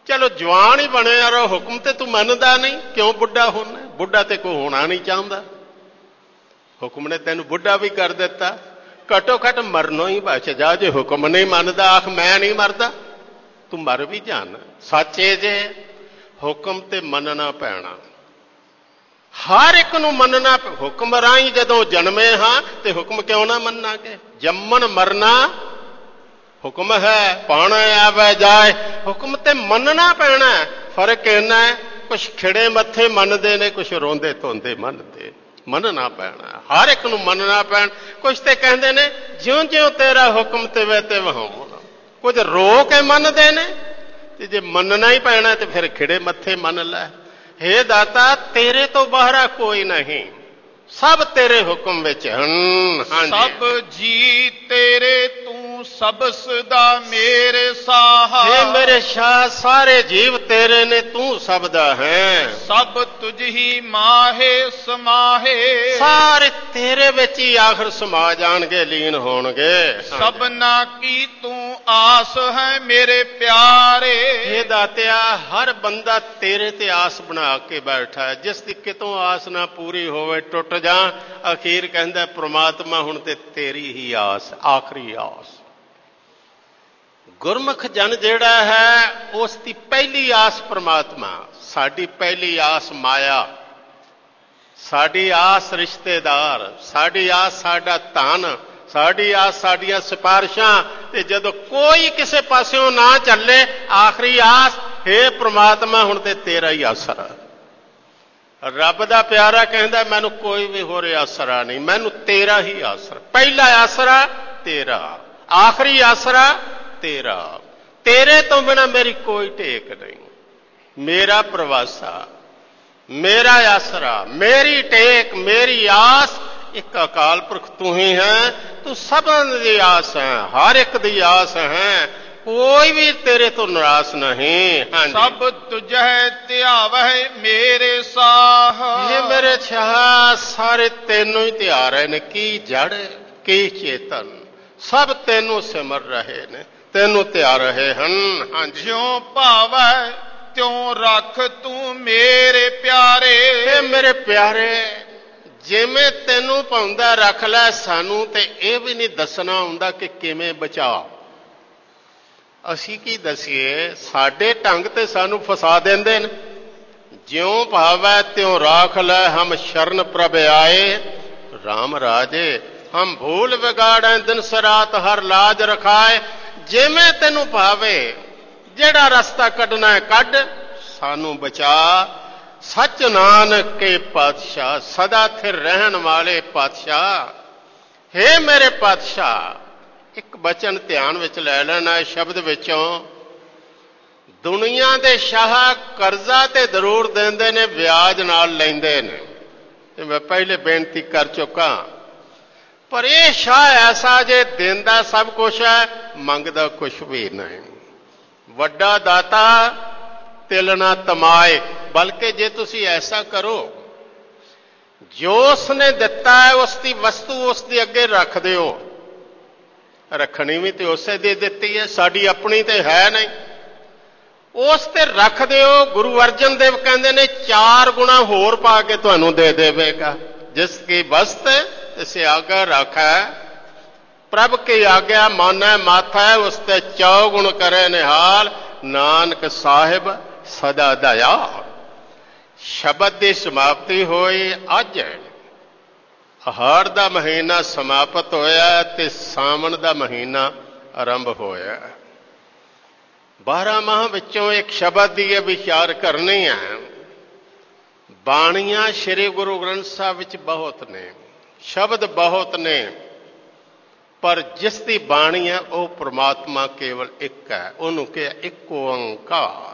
ਚਲੋ ਜਵਾਨ ਹੀ ਬਣਿਆ ਰੋ, ਹੁਕਮ ਤੇ ਤੂੰ ਮੰਨਦਾ ਨਹੀਂ, ਕਿਉਂ ਬੁੱਢਾ ਹੋਣਾ? ਬੁੱਢਾ ਤੇ ਕੋਈ ਹੋਣਾ ਨਹੀਂ ਚਾਹੁੰਦਾ, ਹੁਕਮ ਨੇ ਤੈਨੂੰ ਬੁੱਢਾ ਵੀ ਕਰ ਦਿੱਤਾ। ਘੱਟੋ ਘੱਟ ਮਰਨੋਂ ਹੀ ਬਚ ਜਾ। ਜੇ ਹੁਕਮ ਨਹੀਂ ਮੰਨਦਾ, ਆਖ ਮੈਂ ਨਹੀਂ ਮਰਦਾ, ਤੂੰ ਮਰ ਵੀ ਜਾਣਾ। ਸੱਚ ਇਹ ਜੇ ਹੁਕਮ ਤੇ ਮੰਨਣਾ ਪੈਣਾ, ਹਰ ਇੱਕ ਨੂੰ ਮੰਨਣਾ। ਹੁਕਮ ਰਾਹੀਂ ਜਦੋਂ ਜਨਮੇ ਹਾਂ ਤੇ ਹੁਕਮ ਕਿਉਂ ਨਾ ਮੰਨਾਂਗੇ? ਜੰਮਣ ਮਰਨਾ ਹੁਕਮ ਹੈ, ਪਾਣਾ ਆਵੇ ਜਾਏ, ਹੁਕਮ ਤੇ ਮੰਨਣਾ ਪੈਣਾ। ਫਰਕ ਇੰਨਾ ਹੈ, ਕੁਛ ਖਿੜੇ ਮੱਥੇ ਮੰਨਦੇ ਨੇ, ਕੁਛ ਰੋਂਦੇ ਧੋਂਦੇ ਮੰਨਦੇ। ਮੰਨਣਾ ਪੈਣਾ, ਹਰ ਇੱਕ ਨੂੰ ਮੰਨਣਾ ਪੈਣਾ। ਕੁਛ ਤੇ ਕਹਿੰਦੇ ਨੇ ਜਿਉਂ ਜਿਉਂ ਤੇਰਾ ਹੁਕਮ ਤੇ ਵੇ ਤੇ ਵਹਾਉਣਾ, ਕੁਝ ਰੋ ਕੇ ਮੰਨਦੇ ਨੇ। ਤੇ ਜੇ ਮੰਨਣਾ ਹੀ ਪੈਣਾ ਤੇ ਫਿਰ ਖਿੜੇ ਮੱਥੇ ਮੰਨ ਲੈ। ਹੇ ਦਾਤਾ, ਤੇਰੇ ਤੋਂ ਬਾਹਰਾ ਕੋਈ ਨਹੀਂ, ਸਭ ਤੇਰੇ ਹੁਕਮ ਵਿੱਚ ਹਨ। ਸਭ ਜੀ ਤੇਰੇ ਤੂੰ ਸਬਸ ਦਾ ਮੇਰੇ ਸਾਹਾ। ਹੇ ਮੇਰੇ ਸ਼ਾਹ, ਸਾਰੇ ਜੀਵ ਤੇਰੇ ਨੇ, ਤੂੰ ਸਭ ਦਾ ਹੈ। ਸਭ ਤੁਝ ਹੀ ਮਾਹੇ ਸਮਾਹੇ। ਸਾਰੇ ਤੇਰੇ ਵਿੱਚ ਹੀ ਆਖਰ ਸਮਾ ਜਾਣਗੇ, ਲੀਨ ਹੋਣਗੇ। ਸਭਨਾ ਕੀ ਤੂੰ ਆਸ ਹੈ ਮੇਰੇ ਪਿਆਰੇ। ਹੇ ਦਾਤਿਆ, ਹਰ ਬੰਦਾ ਤੇਰੇ ਤੇ ਆਸ ਬਣਾ ਕੇ ਬੈਠਾ ਹੈ। ਜਿਸ ਦੀ ਕਿਤੋਂ ਆਸ ਨਾ ਪੂਰੀ ਹੋਵੇ, ਟੁੱਟ ਜਾ। ਅਖੀਰ ਕਹਿੰਦਾ ਪ੍ਰਮਾਤਮਾ ਹੁਣ ਤੇ ਤੇਰੀ ਹੀ ਆਸ, ਆਖਰੀ ਆਸ। ਗੁਰਮੁਖ ਜਨ ਜਿਹੜਾ ਹੈ, ਉਸ ਦੀ ਪਹਿਲੀ ਆਸ ਪ੍ਰਮਾਤਮਾ। ਸਾਡੀ ਪਹਿਲੀ ਆਸ ਮਾਇਆ, ਸਾਡੀ ਆਸ ਰਿਸ਼ਤੇਦਾਰ, ਸਾਡੀ ਆਸ ਸਾਡਾ ਧਨ, ਸਾਡੀ ਆਸ ਸਾਡੀਆਂ ਸਿਫਾਰਿਸ਼ਾਂ। ਤੇ ਜਦੋਂ ਕੋਈ ਕਿਸੇ ਪਾਸਿਓਂ ਨਾ ਚੱਲੇ, ਆਖਰੀ ਆਸ, ਹੇ ਪ੍ਰਮਾਤਮਾ ਹੁਣ ਤੇ ਤੇਰਾ ਹੀ ਆਸਰਾ। ਰੱਬ ਦਾ ਪਿਆਰਾ ਕਹਿੰਦਾ ਮੈਨੂੰ ਕੋਈ ਵੀ ਹੋਰ ਆਸਰਾ ਨਹੀਂ, ਮੈਨੂੰ ਤੇਰਾ ਹੀ ਆਸਰਾ। ਪਹਿਲਾ ਆਸਰਾ ਤੇਰਾ, ਆਖਰੀ ਆਸਰਾ ਤੇਰਾ। ਤੇਰੇ ਤੋਂ ਬਿਨਾ ਮੇਰੀ ਕੋਈ ਟੇਕ ਨਹੀਂ। ਮੇਰਾ ਪ੍ਰਵਾਸਾ, ਮੇਰਾ ਆਸਰਾ, ਮੇਰੀ ਟੇਕ, ਮੇਰੀ ਆਸ ਇੱਕ ਅਕਾਲ ਪੁਰਖ ਤੂੰ ਹੀ ਹੈ। ਤੂੰ ਸਭਾਂ ਦੀ ਆਸ ਹੈ, ਹਰ ਇੱਕ ਦੀ ਆਸ ਹੈ, ਕੋਈ ਵੀ ਤੇਰੇ ਤੋਂ ਨਿਰਾਸ਼ ਨਹੀਂ। ਸਭ ਤੁਝੈ ਧਿਆਵਹਿ ਮੇਰੇ ਸਾਹ। ਇਹ ਮੇਰੇ ਸ਼ਾਹ, ਸਾਰੇ ਤੈਨੂੰ ਹੀ ਧਿਆ ਰਹੇ ਨੇ। ਕੀ ਜੜ, ਕੀ ਚੇਤਨ, ਸਭ ਤੈਨੂੰ ਸਿਮਰ ਰਹੇ ਨੇ, ਤੈਨੂੰ ਧਿਆ ਰਹੇ ਹਨ। ਹਾਂਜੀ, ਜਿਉਂ ਭਾਵੈ ਤਿਉਂ ਰੱਖ ਤੂੰ ਮੇਰੇ ਪਿਆਰੇ। ਇਹ ਮੇਰੇ ਪਿਆਰੇ, ਜਿਵੇਂ ਤੈਨੂੰ ਪਾਉਂਦਾ ਰੱਖ ਲੈ ਸਾਨੂੰ। ਤੇ ਇਹ ਵੀ ਨਹੀਂ ਦੱਸਣਾ ਹੁੰਦਾ ਕਿ ਕਿਵੇਂ ਬਚਾ। ਅਸੀਂ ਕੀ ਦਸੀਏ? ਸਾਡੇ ਢੰਗ ਤੇ ਸਾਨੂੰ ਫਸਾ ਦਿੰਦੇ ਨੇ। ਜਿਉਂ ਭਾਵੈ ਤਿਉਂ ਰਾਖ ਲੈ, ਹਮ ਸ਼ਰਨ ਪ੍ਰਭ ਆਏ। ਰਾਮ ਰਾਜੇ ਹਮ ਭੂਲ ਵਿਗਾੜੈ, ਦਿਨ ਸਰਾਤ ਹਰ ਲਾਜ ਰਖਾਏ। ਜਿਵੇਂ ਤੈਨੂੰ ਭਾਵੇ, ਜਿਹੜਾ ਰਸਤਾ ਕੱਢਣਾ ਹੈ ਕੱਢ, ਸਾਨੂੰ ਬਚਾ। ਸੱਚ ਨਾਨਕ ਕੇ ਪਾਤਸ਼ਾਹ, ਸਦਾ ਥਿਰ ਰਹਿਣ ਵਾਲੇ ਪਾਤਸ਼ਾਹ। ਹੇ ਮੇਰੇ ਪਾਤਸ਼ਾਹ, ਇੱਕ ਬਚਨ ਧਿਆਨ ਵਿੱਚ ਲੈ ਲੈਣਾ ਸ਼ਬਦ ਵਿੱਚੋਂ। ਦੁਨੀਆ ਦੇ ਸ਼ਾਹ ਕਰਜ਼ਾ ਤੇ ਜ਼ਰੂਰ ਦਿੰਦੇ ਨੇ, ਵਿਆਜ ਨਾਲ ਲੈਂਦੇ ਨੇ, ਤੇ ਮੈਂ ਪਹਿਲੇ ਬੇਨਤੀ ਕਰ ਚੁੱਕਾ। ਪਰ ਇਹ ਸ਼ਾਹ ਐਸਾ ਜੇ ਦਿੰਦਾ ਸਭ ਕੁਛ ਹੈ, ਮੰਗਦਾ ਕੁਛ ਵੀ ਨਹੀਂ। ਵੱਡਾ ਦਾਤਾ ਤਿਲ ਨਾ ਤਮਾਏ। ਬਲਕਿ ਜੇ ਤੁਸੀਂ ਐਸਾ ਕਰੋ, ਜੋ ਉਸਨੇ ਦਿੱਤਾ ਹੈ ਉਸ ਦੀ ਵਸਤੂ ਉਸ ਦੇ ਅੱਗੇ ਰੱਖ ਦਿਓ। ਰੱਖਣੀ ਵੀ ਤੇ ਉਸੇ ਦੇ ਦਿੱਤੀ ਹੈ, ਸਾਡੀ ਆਪਣੀ ਤੇ ਹੈ ਨਹੀਂ। ਉਸ ਤੇ ਰੱਖ ਦਿਓ। ਗੁਰੂ ਅਰਜਨ ਦੇਵ ਕਹਿੰਦੇ ਨੇ ਚਾਰ ਗੁਣਾ ਹੋਰ ਪਾ ਕੇ ਤੁਹਾਨੂੰ ਦੇ ਦੇਵੇਗਾ। ਜਿਸ ਕੀ ਵਸਤ ਤਿਸ ਆਗਾ ਰਾਖੈ, ਪ੍ਰਭ ਕੀ ਆਗਿਆ ਮਾਨੈ ਮਾਥੈ। ਉਸ ਤੇ ਚੌਗੁਣ ਕਰੇ ਨਿਹਾਲ, ਨਾਨਕ ਸਾਹਿਬ ਸਦਾ ਦਇਆਲ। ਸ਼ਬਦ ਦੀ ਸਮਾਪਤੀ ਹੋਈ ਅੱਜ। ਅਹਾੜ ਦਾ ਮਹੀਨਾ ਸਮਾਪਤ ਹੋਇਆ ਤੇ ਸਾਵਣ ਦਾ ਮਹੀਨਾ ਆਰੰਭ ਹੋਇਆ। ਬਾਰਾਂ ਮਾਹ ਵਿੱਚੋਂ ਇੱਕ ਸ਼ਬਦ ਦੀ ਇਹ ਵਿਚਾਰ ਕਰਨੀ ਹੈ। ਬਾਣੀਆਂ ਸ੍ਰੀ ਗੁਰੂ ਗ੍ਰੰਥ ਸਾਹਿਬ ਵਿੱਚ ਬਹੁਤ ਨੇ, ਸ਼ਬਦ ਬਹੁਤ ਨੇ, ਪਰ ਜਿਸ ਦੀ ਬਾਣੀ ਹੈ ਉਹ ਪ੍ਰਮਾਤਮਾ ਕੇਵਲ ਇੱਕ ਹੈ। ਉਹਨੂੰ ਕਿਹਾ ਇੱਕ ਓੰਕਾਰ।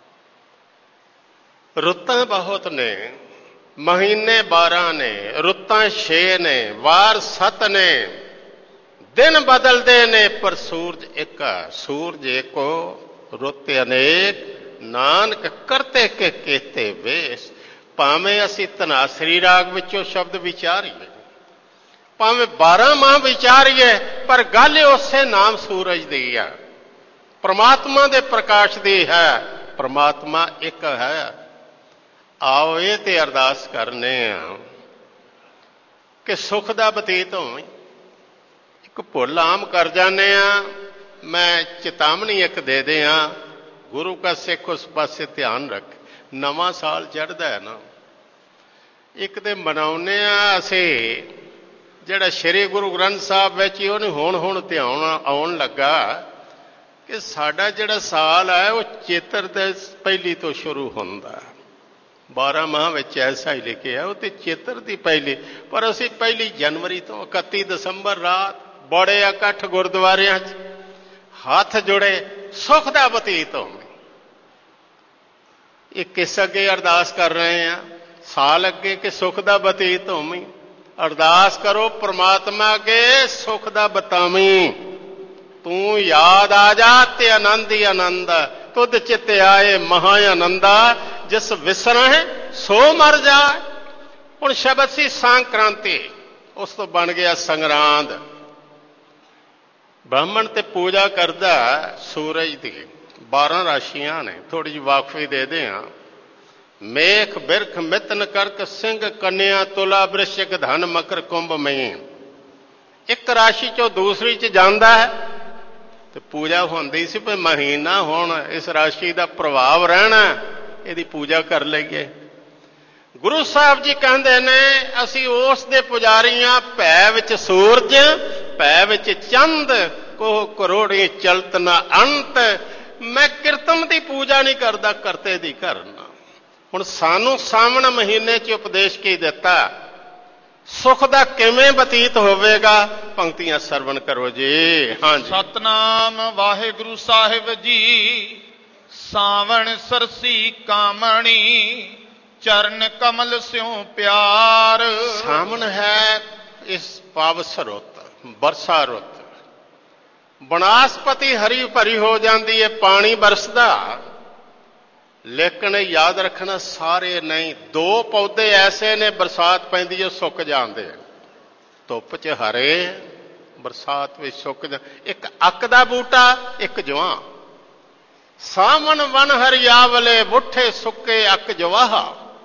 ਰੁੱਤਾਂ ਬਹੁਤ ਨੇ, ਮਹੀਨੇ ਬਾਰਾਂ ਨੇ, ਰੁੱਤਾਂ ਛੇ ਨੇ, ਵਾਰ ਸੱਤ ਨੇ, ਦਿਨ ਬਦਲਦੇ ਨੇ, ਪਰ ਸੂਰਜ ਇੱਕ ਹੈ। ਸੂਰਜ ਇੱਕੋ, ਰੁੱਤ ਅਨੇਕ, ਨਾਨਕ ਕਰਤੇ ਕੇ ਕੀਤੇ ਵੇਸ। ਭਾਵੇਂ ਅਸੀਂ ਧਨਾਸਰੀ ਰਾਗ ਵਿੱਚੋਂ ਸ਼ਬਦ ਵਿਚਾਰੀਏ, ਭਾਵੇਂ ਬਾਰਾਂ ਮਾਹ ਵਿਚਾਰੀਏ, ਪਰ ਗੱਲ ਉਸੇ ਨਾਮ ਸੂਰਜ ਦੀ ਹੈ, ਪ੍ਰਮਾਤਮਾ ਦੇ ਪ੍ਰਕਾਸ਼ ਦੀ ਹੈ। ਪ੍ਰਮਾਤਮਾ ਇੱਕ ਹੈ। ਆਓ ਇਹ ਤੇ ਅਰਦਾਸ ਕਰਨੇ ਆ ਕਿ ਸੁੱਖ ਦਾ ਬਤੀਤ ਹੋਵੇ। ਇੱਕ ਭੁੱਲ ਆਮ ਕਰ ਜਾਂਦੇ ਆ। ਮੈਂ ਚੇਤਾਵਨੀ ਇੱਕ ਦੇ ਦਿਆਂ, ਗੁਰੂ ਕਾ ਸਿੱਖ ਉਸ ਪਾਸੇ ਧਿਆਨ ਰੱਖ। ਨਵਾਂ ਸਾਲ ਚੜ੍ਹਦਾ ਹੈ ਨਾ, ਇੱਕ ਤੇ ਮਨਾਉਂਦੇ ਆ ਅਸੀਂ ਜਿਹੜਾ ਸ਼੍ਰੀ ਗੁਰੂ ਗ੍ਰੰਥ ਸਾਹਿਬ ਵਿੱਚ ਹੀ ਉਹਨੂੰ ਹੁਣ ਹੁਣ ਧਿਆਨ ਆਉਣ ਲੱਗਾ ਕਿ ਸਾਡਾ ਜਿਹੜਾ ਸਾਲ ਹੈ ਉਹ ਚੇਤਰ ਦੇ ਪਹਿਲੀ ਤੋਂ ਸ਼ੁਰੂ ਹੁੰਦਾ। ਬਾਰਾਂ ਮਾਹ ਵਿੱਚ ਐਸਾ ਹੀ ਲਿਖਿਆ ਉਹ ਤੇ ਚੇਤਰ ਦੀ ਪਹਿਲੀ, ਪਰ ਅਸੀਂ ਪਹਿਲੀ ਜਨਵਰੀ ਤੋਂ ਇਕੱਤੀ ਦਸੰਬਰ ਰਾਤ ਬੜੇ ਇਕੱਠ ਗੁਰਦੁਆਰਿਆਂ 'ਚ ਹੱਥ ਜੁੜੇ ਸੁੱਖ ਦਾ ਬਤੀਤ ਹੋਵੇ। ਇਹ ਕਿਸ ਅੱਗੇ ਅਰਦਾਸ ਕਰ ਰਹੇ ਆ? ਸਾਲ ਅੱਗੇ ਕਿ ਸੁੱਖ ਦਾ ਬਤੀਤ ਹੋਵੇ। ਅਰਦਾਸ ਕਰੋ ਪ੍ਰਮਾਤਮਾ ਅੱਗੇ, ਸੁੱਖ ਦਾ ਬਤਾਵੀਂ। ਤੂੰ ਯਾਦ ਆ ਜਾ ਤੇ ਆਨੰਦ ਹੀ ਆਨੰਦ, ਤੁਧ ਚਿੱਤ ਆਏ ਮਹਾ ਆਨੰਦਾ, ਜਿਸ ਵਿਸਰਹਿ ਸੋ ਮਰ ਜਾ। ਹੁਣ ਸ਼ਬਦ ਸੀ ਸੰਕ੍ਰਾਂਤੀ, ਉਸ ਤੋਂ ਬਣ ਗਿਆ ਸੰਗਰਾਂਦ। ਬ੍ਰਾਹਮਣ ਤੇ ਪੂਜਾ ਕਰਦਾ ਸੂਰਜ ਦੀ। ਬਾਰਾਂ ਰਾਸ਼ੀਆਂ ਨੇ, ਥੋੜੀ ਜਿਹੀ ਵਾਕਫੀ ਦੇ ਦਿਆਂ। ਮੇਖ ਬਿਰਖ ਮਿਤਨ ਕਰਕ ਸਿੰਘ ਕੰਨਿਆ ਤੁਲਾ ਬ੍ਰਿਸ਼ਚਿਕ ਧਨ ਮਕਰ ਕੁੰਭ ਮੀਨ। ਇੱਕ ਰਾਸ਼ੀ ਚੋਂ ਦੂਸਰੀ 'ਚ ਜਾਂਦਾ ਹੈ ਤੇ ਪੂਜਾ ਹੁੰਦੀ ਸੀ ਵੀ ਮਹੀਨਾ ਹੁਣ ਇਸ ਰਾਸ਼ੀ ਦਾ ਪ੍ਰਭਾਵ ਰਹਿਣਾ, ਇਹਦੀ ਪੂਜਾ ਕਰ ਲਈਏ। ਗੁਰੂ ਸਾਹਿਬ ਜੀ ਕਹਿੰਦੇ ਨੇ ਅਸੀਂ ਉਸ ਦੇ ਪੁਜਾਰੀ ਹਾਂ। ਭੈ ਵਿੱਚ ਸੂਰਜ, ਭੈ ਵਿੱਚ ਚੰਦ, ਕੋਹ ਕਰੋੜੀ ਚਲਤ ਨਾ ਅੰਤ। ਮੈਂ ਕਿਰਤਮ ਦੀ ਪੂਜਾ ਨਹੀਂ ਕਰਦਾ, ਕਰਤੇ ਦੀ ਕਰਨਾ। ਹੁਣ ਸਾਨੂੰ ਸਾਵਣ ਮਹੀਨੇ 'ਚ ਉਪਦੇਸ਼ ਕੀ ਦਿੱਤਾ? ਸੁੱਖ ਦਾ ਕਿਵੇਂ ਬਤੀਤ ਹੋਵੇਗਾ? ਪੰਕਤੀਆਂ ਸਰਵਣ ਕਰੋ ਜੀ। ਹਾਂਜੀ। ਸਤਨਾਮ ਵਾਹਿਗੁਰੂ ਸਾਹਿਬ ਜੀ। ਸਾਵਣ ਸਰਸੀ ਕਾਮਣੀ, ਚਰਨ ਕਮਲ ਸਿਉ ਪਿਆਰ। ਸਾਵਣ ਹੈ ਇਸ ਪਾਵਸ ਰੁੱਤ, ਬਰਸਾ ਰੁੱਤ। ਬਨਸਪਤੀ ਹਰੀ ਭਰੀ ਹੋ ਜਾਂਦੀ ਹੈ, ਪਾਣੀ ਬਰਸਦਾ। ਲੇਕਿਨ ਯਾਦ ਰੱਖਣਾ ਸਾਰੇ ਨਹੀਂ। ਦੋ ਪੌਦੇ ਐਸੇ ਨੇ ਬਰਸਾਤ ਪੈਂਦੀ ਉਹ ਸੁੱਕ ਜਾਂਦੇ, ਧੁੱਪ 'ਚ ਹਰੇ, ਬਰਸਾਤ ਵਿੱਚ ਸੁੱਕ ਜਾ। ਇੱਕ ਅੱਕ ਦਾ ਬੂਟਾ, ਇੱਕ ਜਵਾਂ। ਸਾਵਣ ਵਨ ਹਰਿਆਵਲੇ, ਬੁੱਠੇ ਸੁੱਕੇ ਅੱਕ ਜਵਾਹਾ।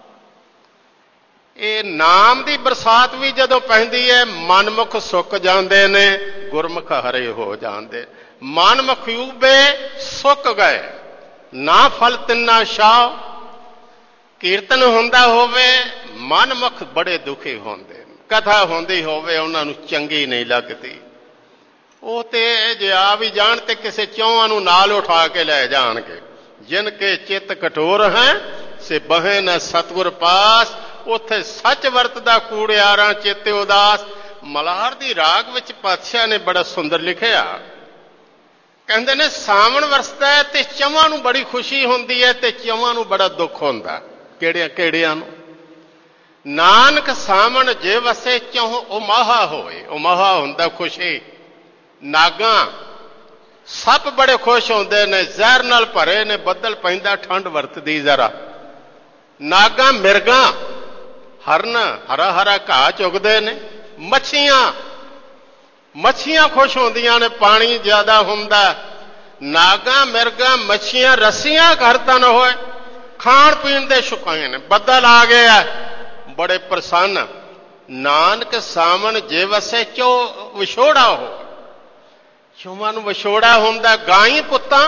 ਇਹ ਨਾਮ ਦੀ ਬਰਸਾਤ ਵੀ ਜਦੋਂ ਪੈਂਦੀ ਹੈ ਮਨਮੁਖ ਸੁੱਕ ਜਾਂਦੇ ਨੇ, ਗੁਰਮੁਖ ਹਰੇ ਹੋ ਜਾਂਦੇ। ਮਨਮੁਖ ਉਬੇ ਸੁੱਕ ਗਏ, ਨਾ ਫਲ ਤਿੰਨਾ ਸ਼ਾਹ। ਕੀਰਤਨ ਹੁੰਦਾ ਹੋਵੇ, ਮਨਮੁਖ ਬੜੇ ਦੁਖੀ ਹੁੰਦੇ। ਕਥਾ ਹੁੰਦੀ ਹੋਵੇ, ਉਹਨਾਂ ਨੂੰ ਚੰਗੀ ਨਹੀਂ ਲੱਗਦੀ। ਉਹ ਤੇ ਜੇ ਆ ਵੀ ਜਾਣ ਤੇ ਕਿਸੇ ਚੌਹਾਂ ਨੂੰ ਨਾਲ ਉਠਾ ਕੇ ਲੈ ਜਾਣਗੇ। ਜਿਨ ਕੇ ਚਿੱਤ ਕਠੋਰ ਹੈ ਸੇ ਬਹੇ ਨ ਸਤਿਗੁਰ ਪਾਸ। ਉੱਥੇ ਸੱਚ ਵਰਤਦਾ ਕੂੜਿਆਰਾਂ ਚੇਤੇ ਉਦਾਸ। ਮਲਹਾਰ ਦੀ ਰਾਗ ਵਿੱਚ ਪਾਤਸ਼ਾਹ ਨੇ ਬੜਾ ਸੁੰਦਰ ਲਿਖਿਆ। ਕਹਿੰਦੇ ਨੇ ਸਾਵਣ ਵਰਸਦਾ ਹੈ ਤੇ ਚੌਹਾਂ ਨੂੰ ਬੜੀ ਖੁਸ਼ੀ ਹੁੰਦੀ ਹੈ ਤੇ ਚੌਹਾਂ ਨੂੰ ਬੜਾ ਦੁੱਖ ਹੁੰਦਾ। ਕਿਹੜਿਆਂ ਕਿਹੜਿਆਂ ਨੂੰ? ਨਾਨਕ ਸਾਵਣ ਜੇ ਵਸੇ ਚੌਹ ਉਮਾਹਾ ਹੋਏ। ਉਮਾਹਾ ਹੁੰਦਾ ਖੁਸ਼ੀ। ਨਾਗਾਂ ਸੱਪ ਬੜੇ ਖੁਸ਼ ਹੁੰਦੇ ਨੇ, ਜ਼ਹਿਰ ਨਾਲ ਭਰੇ ਨੇ, ਬੱਦਲ ਪੈਂਦਾ, ਠੰਡ ਵਰਤਦੀ ਜ਼ਰਾ। ਨਾਗਾਂ, ਮਿਰਗਾਂ, ਹਰਨ ਹਰਾ ਹਰਾ ਘਾਹ ਚੁਗਦੇ ਨੇ। ਮੱਛੀਆਂ ਮੱਛੀਆਂ ਖੁਸ਼ ਹੁੰਦੀਆਂ ਨੇ, ਪਾਣੀ ਜ਼ਿਆਦਾ ਹੁੰਦਾ। ਨਾਗਾਂ, ਮਿਰਗਾਂ, ਮੱਛੀਆਂ ਰੱਸੀਆਂ ਕਰਤਾ ਨਾ ਹੋਏ, ਖਾਣ ਪੀਣ ਦੇ ਸ਼ੌਕੀਨ। ਬੱਦਲ ਆ ਗਿਆ, ਬੜੇ ਪ੍ਰਸੰਨ। ਨਾਨਕ ਸਾਵਣ ਜੇ ਵਸੇ ਚੋ ਵਿਛੋੜਾ ਹੋ। ਚੌਹਾਂ ਨੂੰ ਵਿਛੋੜਾ ਹੁੰਦਾ। ਗਾਈ ਪੁੱਤਾਂ,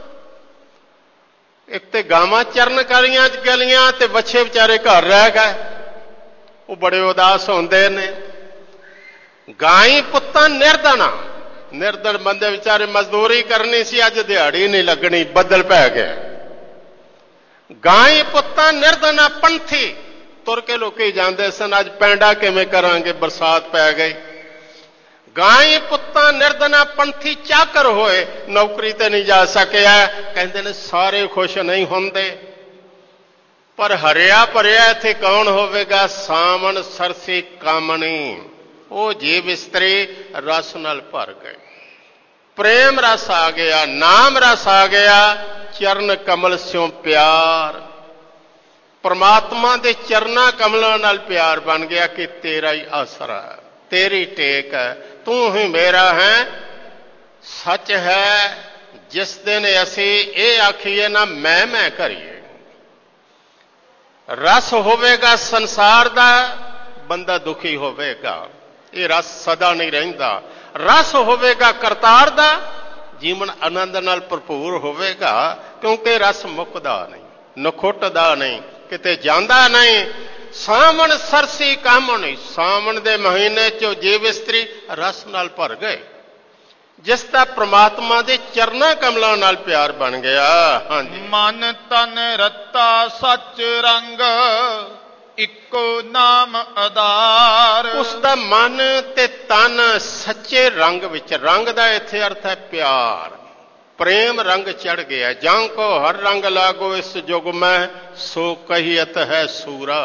ਇੱਕ ਤੇ ਗਾਵਾਂ ਚਰਨ ਕਰੀਆਂ ਗਲੀਆਂ ਤੇ ਵੱਛੇ ਵਿਚਾਰੇ ਘਰ ਰਹਿ ਗਏ, ਉਹ ਬੜੇ ਉਦਾਸ ਹੁੰਦੇ ਨੇ। ਗਾਈ ਪੁੱਤਾਂ ਨਿਰਧਨਾ, ਨਿਰਧਨ ਬੰਦੇ ਵਿਚਾਰੇ ਮਜ਼ਦੂਰੀ ਕਰਨੀ ਸੀ, ਅੱਜ ਦਿਹਾੜੀ ਨਹੀਂ ਲੱਗਣੀ, ਬੱਦਲ ਪੈ ਗਿਆ। ਗਾਈ ਪੁੱਤਾਂ ਨਿਰਧਨਾ ਪੰਥੀ, ਤੁਰ ਕੇ ਲੋਕੀ ਜਾਂਦੇ ਸਨ, ਅੱਜ ਪੈਂਡਾ ਕਿਵੇਂ ਕਰਾਂਗੇ, ਬਰਸਾਤ ਪੈ ਗਈ। ਗਾਈ ਪੁੱਤਾਂ ਨਿਰਧਨਾ ਪੰਥੀ ਚਾਕਰ ਹੋਏ, ਨੌਕਰੀ ਤੇ ਨਹੀਂ ਜਾ ਸਕਿਆ। ਕਹਿੰਦੇ ਨੇ ਸਾਰੇ ਖੁਸ਼ ਨਹੀਂ ਹੁੰਦੇ, ਪਰ ਹਰਿਆ ਭਰਿਆ ਇੱਥੇ ਕੌਣ ਹੋਵੇਗਾ? ਸਾਵਣ ਸਰਸੀ ਕਾਮਣੀ। ਉਹ ਜੀਵ ਇਸਤਰੀ ਰਸ ਨਾਲ ਭਰ ਗਏ, ਪ੍ਰੇਮ ਰਸ ਆ ਗਿਆ, ਨਾਮ ਰਸ ਆ ਗਿਆ, ਚਰਨ ਕਮਲ ਸਿਉ ਪਿਆਰ। ਪਰਮਾਤਮਾ ਦੇ ਚਰਨਾਂ ਕਮਲਾਂ ਨਾਲ ਪਿਆਰ ਬਣ ਗਿਆ ਕਿ ਤੇਰਾ ਹੀ ਆਸਰਾ, ਤੇਰੀ ਟੇਕ ਹੈ, ਤੂੰ ਹੀ ਮੇਰਾ ਹੈ। ਸੱਚ ਹੈ ਜਿਸ ਦਿਨ ਅਸੀਂ ਇਹ ਆਖੀਏ ਨਾ ਮੈਂ ਮੈਂ ਕਰੀਏ, ਰਸ ਹੋਵੇਗਾ ਸੰਸਾਰ ਦਾ, ਬੰਦਾ ਦੁਖੀ ਹੋਵੇਗਾ। ਇਹ ਰਸ ਸਦਾ ਨਹੀਂ ਰਹਿੰਦਾ। ਰਸ ਹੋਵੇਗਾ ਕਰਤਾਰ ਦਾ, ਜੀਵਨ ਆਨੰਦ ਨਾਲ ਭਰਪੂਰ ਹੋਵੇਗਾ, ਕਿਉਂਕਿ ਰਸ ਮੁੱਕਦਾ ਨਹੀਂ, ਨਖੁੱਟਦਾ ਨਹੀਂ, ਕਿਤੇ ਜਾਂਦਾ ਨਹੀਂ। ਸਾਵਣ ਸਰਸੀ ਕਾਮਣੀ, ਸਾਵਣ ਦੇ ਮਹੀਨੇ 'ਚ ਜੀਵ ਇਸਤਰੀ ਰਸ ਨਾਲ ਭਰ ਗਏ, ਜਿਸ ਦਾ ਪ੍ਰਮਾਤਮਾ ਦੇ ਚਰਨਾਂ ਕਮਲਾਂ ਨਾਲ ਪਿਆਰ ਬਣ ਗਿਆ। ਹਾਂਜੀ, ਮਨ ਤਨ ਰਤਾ ਸੱਚ ਰੰਗ, ਇੱਕੋ ਨਾਮ ਆਧਾਰ। ਉਸ ਦਾ ਮਨ ਤੇ ਤਨ ਸੱਚੇ ਰੰਗ ਵਿੱਚ, ਰੰਗ ਦਾ ਇੱਥੇ ਅਰਥ ਹੈ ਪਿਆਰ, ਪ੍ਰੇਮ ਰੰਗ ਚੜ ਗਿਆ। ਜਾਂ ਕੋ ਹਰ ਰੰਗ ਲਾਗੋ ਇਸ ਜੁਗ ਮੈਂ, ਸੋ ਕਹੀਅਤ ਹੈ ਸੂਰਾ।